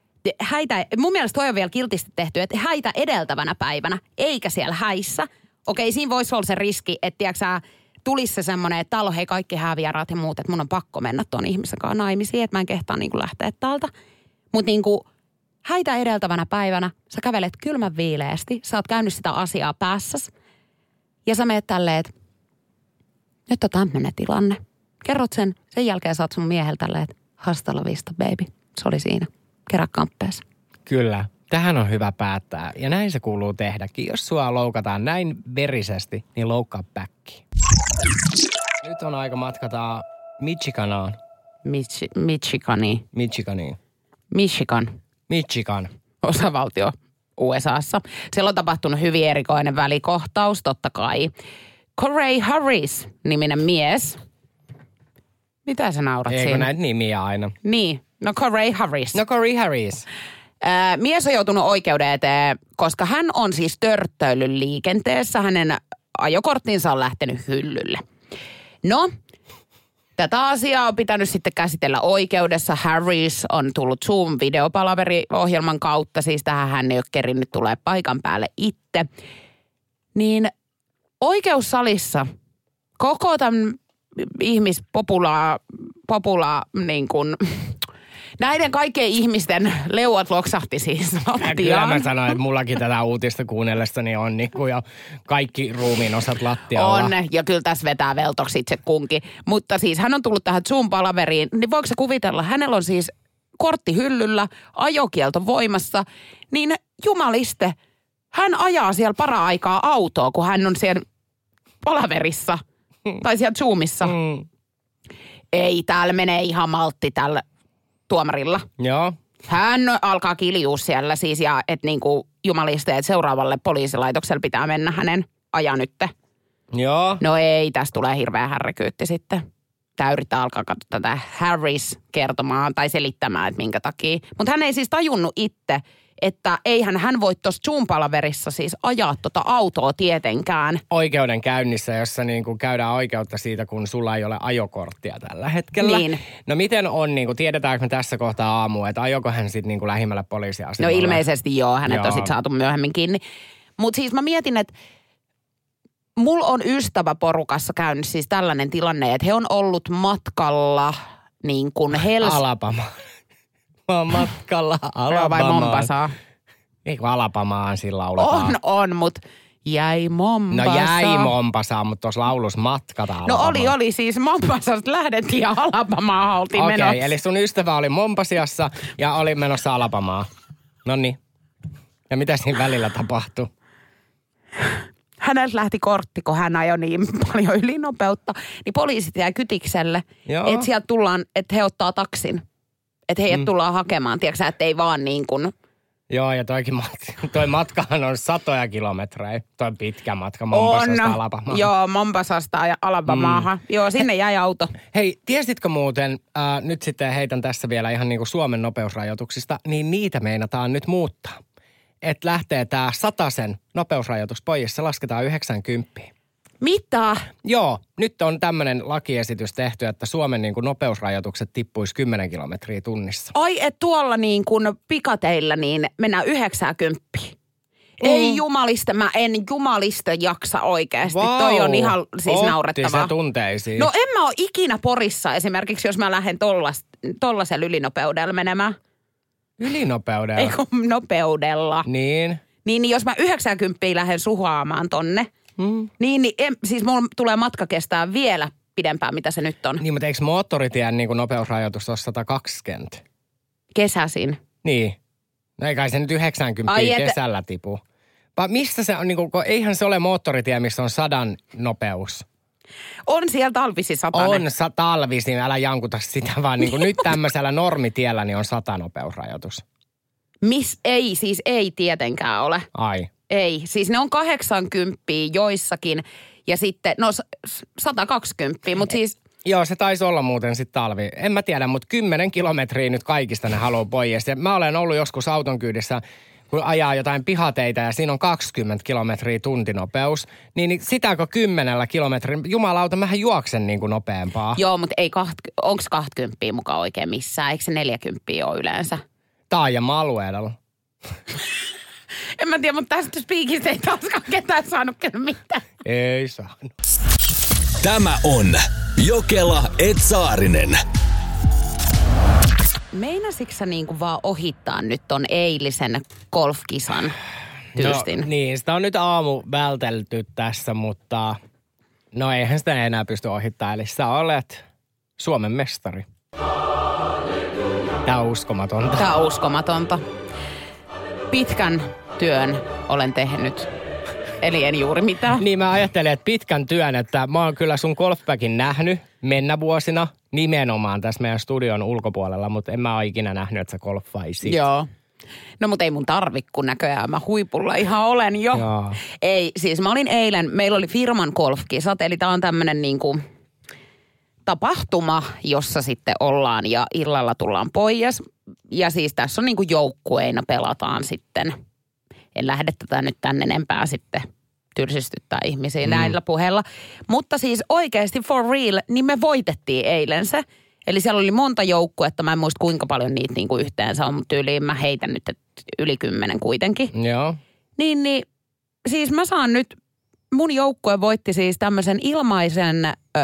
Mun mielestä toi on vielä kiltisti tehty, että häitä edeltävänä päivänä, eikä siellä häissä. Okei, siinä voisi olla se riski, että tiiäksä, tulisi se semmoinen, että täällä on hei kaikki häävieraat ja muut, että mun on pakko mennä ton ihmisen kanssa naimisiin, että mä en kehtaa niinku lähteä täältä. Mutta niinku häitä edeltävänä päivänä sä kävelet kylmän viileästi, sä oot käynyt sitä asiaa päässäs ja sä meet tälleen, että nyt on tämmönen tilanne. Kerrot sen jälkeen saat sun miehellä tälleen, että hasta la vista, baby. Se oli siinä. Kerää kamppeessa. Kyllä. Tähän on hyvä päättää. Ja näin se kuuluu tehdäkin. Jos sua loukataan näin verisesti, niin loukkaa backiin. Nyt on aika matkata Michiganaan. Michigan. Osavaltio USAssa. Siellä on tapahtunut hyvin erikoinen välikohtaus, totta kai. Corey Harris-niminen mies. Mitä sä naurat siinä? Eikö näitä nimiä aina? Niin. No Corey Harris. Mies on joutunut oikeuden eteen, koska hän on siis törttöillyt liikenteessä. Hänen ajokorttinsa on lähtenyt hyllylle. No, tätä asiaa on pitänyt sitten käsitellä oikeudessa. Harris on tullut Zoom-videopalaveriohjelman kautta. Siis tähän hän ei ole kerinnyt tulee paikan päälle itse. Niin oikeussalissa koko tämän niin kuin näiden kaikkien ihmisten leuat loksahti siis lattiaan. Kyllä mä sanoin, että mullakin tätä uutista kuunnellessani on niin kuin jo kaikki ruumiin osat lattialla. On, ja kyllä tässä vetää veltoksi itse kunkin. Mutta siis hän on tullut tähän Zoom-palaveriin, niin voiko se kuvitella, hänellä on siis kortti hyllyllä, ajokielto voimassa, niin jumaliste, hän ajaa siellä para-aikaa autoa, kun hän on siellä palaverissa tai siellä Zoomissa. Ei, täällä menee ihan maltti tällä tuomarilla. Joo. Hän alkaa kiljua siellä siis ja että niinku jumaliste, että seuraavalle poliisilaitokselle pitää mennä hänen aja nytte. Joo. No ei, tästä tulee hirveä härrikyytti sitten. Tää yrittää alkaa katsoa tätä Harris kertomaan tai selittämään, että minkä takia. Mutta hän ei siis tajunnut itse, että eihän hän voi tuossa Zoom-palaverissa siis ajaa tota autoa tietenkään. Oikeudenkäynnissä, jossa niin kuin käydään oikeutta siitä, kun sulla ei ole ajokorttia tällä hetkellä. Niin. No miten on, niin kuin, tiedetäänkö me tässä kohtaa aamua, että ajoko hän sitten niin kuin lähimmälle poliisiasemalle? No ilmeisesti joo, hänet on sitten saatu myöhemmin kiinni. Mutta siis mä mietin, että mulla on ystäväporukassa käynyt siis tällainen tilanne, että he on ollut matkalla niin kuin Alabama. Mä oon matkalla Alabamaan. Vai Mombasaan? Eikö Alabamaan sillä lauletaan? On, mutta jäi Mombasaan. No jäi Mombasaan, mutta tuossa laulussa matkata Alabamaan. No oli siis Mombasasta lähdettiin ja Alabamaan oltiin menossa. Okei, eli sun ystävä oli Mombasiassa ja oli menossa Alabamaan. Noniin. Ja mitä siinä välillä tapahtui? Häneltä lähti kortti, kun hän ajoi niin paljon ylinopeutta, niin poliisit jäi kytikselle, että sieltä tullaan, että he ottaa taksin. Että heidät tullaan hakemaan, tiedätkö että ei vaan niin kuin Joo, ja toi matkahan on 100 kilometrejä. Toi pitkä matka Mombasasta Alabamaahan. Joo, Mombasasta ja Alabamaahan. Joo, sinne jäi auto. Hei, tiesitkö muuten, nyt sitten heitän tässä vielä ihan niin kuin Suomen nopeusrajoituksista, niin niitä meinataan nyt muuttaa. Että lähtee tää 100 nopeusrajoitus pois, se lasketaan 90. Mitä? Joo, nyt on tämmöinen lakiesitys tehty, että Suomen niin kuin nopeusrajoitukset tippuisi 10 kilometriä tunnissa. Ai, et tuolla niin kuin pikateillä niin mennään 90. Ei jumalista, mä en jumalista jaksa oikeasti. Vau, toi on ihan siis naurettavaa. Otti se tunteisiin. No en mä ole ikinä Porissa esimerkiksi, jos mä lähden tollaisella ylinopeudella menemään. Ylinopeudella? Ei kun nopeudella. Niin. Niin jos mä 90 lähden suhaamaan tonne, niin siis mulla tulee matka kestää vielä pidempään, mitä se nyt on. Niin, mutta eikö moottoritien niin kuin nopeusrajoitus ole 120? Kesäsin. Niin. No ei kai se nyt 90 kesällä tipu. Vai mistä se on, niin kuin, eihän se ole moottoritie, missä on 100 nopeus. On siellä talvisi 100. On talvisi, älä jankuta sitä, vaan niin kuin nyt tämmöisellä normitiellä niin on 100 nopeusrajoitus. Ei, siis ei tietenkään ole. Ai. Ei, siis ne on 80 joissakin ja sitten, 120, mutta siis... Joo, se taisi olla muuten sitten talvi. En mä tiedä, mutta 10 kilometriä nyt kaikista ne haluaa pois. Ja mä olen ollut joskus auton kyydissä, kun ajaa jotain pihateitä ja siinä on 20 kilometriä tuntinopeus. Niin sitäkö 10 kilometriä? Jumalauta, mähän juoksen niin kuin nopeampaa. Joo, mutta onko 20 mukaan oikein missään? Eikö se 40 ole yleensä? Taajama-alueella. En mä tiedä, mutta tästä spiikistä ei taaskaan ketään saanut mitään. Ei saanut. Tämä on Jokela Etsaarinen. Meinasitko sä niinku vaan ohittaa nyt ton eilisen golfkisan tyystin? No niin, sitä on nyt aamu vältelty tässä, mutta no eihän sitä enää pysty ohittamaan. Eli sä olet Suomen mestari. Tää on uskomatonta. Tää on uskomatonta. Pitkän työn olen tehnyt. Eli en juuri mitään. Niin mä ajattelin, että pitkän työn, että mä oon kyllä sun golfbagin nähnyt mennä vuosina nimenomaan tässä meidän studion ulkopuolella, mutta en mä ole ikinä nähnyt, että sä golfaisit. Joo. No mutta ei mun tarvi, kun näköjään mä huipulla ihan olen jo. Joo. Ei, siis mä olin eilen, meillä oli firman golfkisat, eli tää on tämmönen niinku tapahtuma, jossa sitten ollaan ja illalla tullaan pois. Ja siis tässä on niinku joukkueina pelataan sitten. En lähde tätä nyt tänne enempää sitten tylsistyttää ihmisiä näillä puheilla. Mutta siis oikeasti for real, niin me voitettiin eilen se. Eli siellä oli monta joukkuetta, mä en muista kuinka paljon niitä niinku yhteensä on, mutta yli mä heitän nyt yli 10 kuitenkin. Joo. Niin siis mä saan nyt, mun joukkue voitti siis tämmöisen ilmaisen,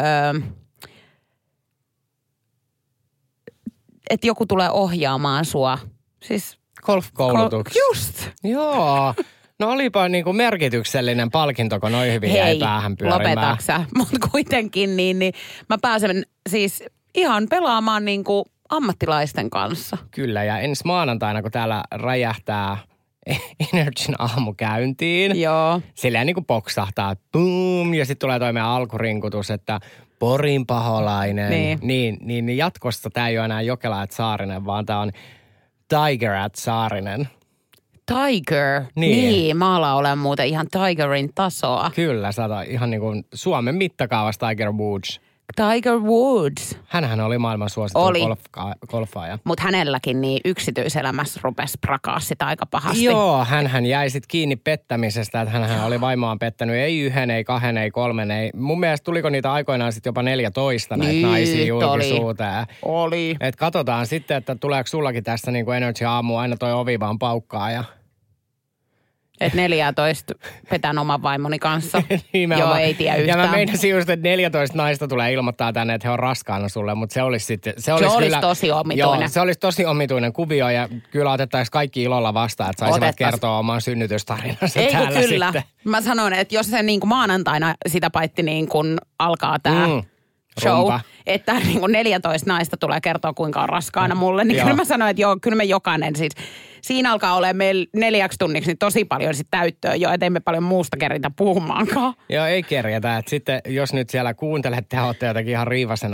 että joku tulee ohjaamaan sua. Siis golf-koulutuksessa. Just. Joo. No olipa niinku merkityksellinen palkinto, kun noin hyvin jäi päähän pyörimään. Lopetaksä. Mutta kuitenkin niin mä pääsen siis ihan pelaamaan niinku ammattilaisten kanssa. Kyllä, ja ensi maanantaina, kun täällä räjähtää Energyn aamu käyntiin. Joo. Silleen niinku poksahtaa, että boom, ja sitten tulee toi meidän alkurinkutus, että Porin paholainen. Niin jatkossa tää ei ole enää Jokela et Saarinen, vaan tää on Tiger at Saarinen. Tiger? Niin, mä alan olemaan muuten ihan Tigerin tasoa. Kyllä, sä oot ihan niin kuin Suomen mittakaavassa Tiger Woods. Tiger Woods. Hänhän oli maailman suosittu golfaaja. Mutta hänelläkin niin yksityiselämässä rupesi prakaa sitä aika pahasti. Joo, hänhän jäi sitten kiinni pettämisestä, että hänhän oli vaimoaan pettänyt ei 1, ei 2, ei 3, ei. Mun mielestä tuliko niitä aikoinaan sitten jopa 14 näitä naisia julkisuuteen. Oli. Et katsotaan sitten, että tuleeko sullakin tässä niin kuin Energy aamu aina toi ovi vaan paukkaa ja... Että 14 petän oman vaimoni kanssa. Joo, ei tiedä yhtään. Ja mä meinasin just, että 14 naista tulee ilmoittaa tänne, että he on raskaana sulle, mutta se olisi sitten... Se olisi tosi omituinen. Joo, se olisi tosi omituinen kuvio ja kyllä otettaisiin kaikki ilolla vastaan, että saisivat kertoa oman synnytystarinansa täällä kyllä. sitten. Mä sanon, että jos se niin kuin maanantaina sitä paitti niin kuin alkaa tämä show, rumpa. että niin kuin 14 naista tulee kertoa, kuinka on raskaana mulle, niin kyllä mä sanoin, että joo, kyllä me jokainen siis... Siinä alkaa olemaan meillä 4 tunniksi niin tosi paljon sit täyttöä jo, ettei me paljon muusta keritä puhumaankaan. Joo, ei kerjätä. Että sitten jos nyt siellä kuuntelette ja olette jotenkin ihan riivasena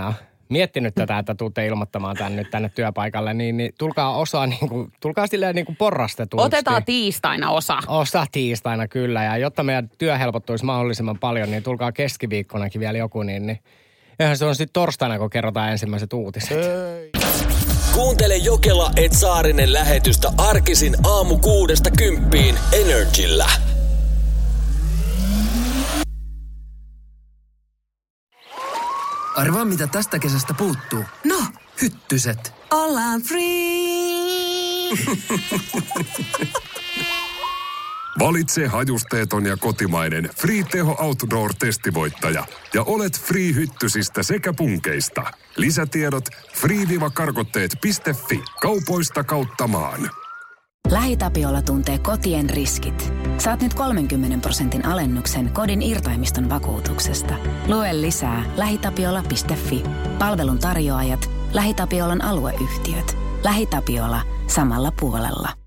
miettinyt tätä, että tuutte ilmoittamaan tänne työpaikalle, niin tulkaa tulkaa silleen niin kuin porrastetusti. Otetaan tiistaina osa tiistaina, kyllä. Ja jotta meidän työ helpottuisi mahdollisimman paljon, niin tulkaa keskiviikkonakin vielä joku, niin eihän se on sitten torstaina, kun kerrotaan ensimmäiset uutiset. Kuuntele Jokela et Saarinen lähetystä arkisin aamu 6–10 Energillä. Arvaa mitä tästä kesästä puuttuu. No, hyttyset. Ollaan free. Valitse hajusteeton ja kotimainen Free-teho Outdoor-testivoittaja ja olet Free-hyttysistä sekä punkeista. Lisätiedot free-karkotteet.fi kaupoista kautta maan. LähiTapiola tuntee kotien riskit. Saat nyt 30% alennuksen kodin irtaimiston vakuutuksesta. Lue lisää lähitapiola.fi. Palvelun tarjoajat, LähiTapiolan alueyhtiöt. LähiTapiola samalla puolella.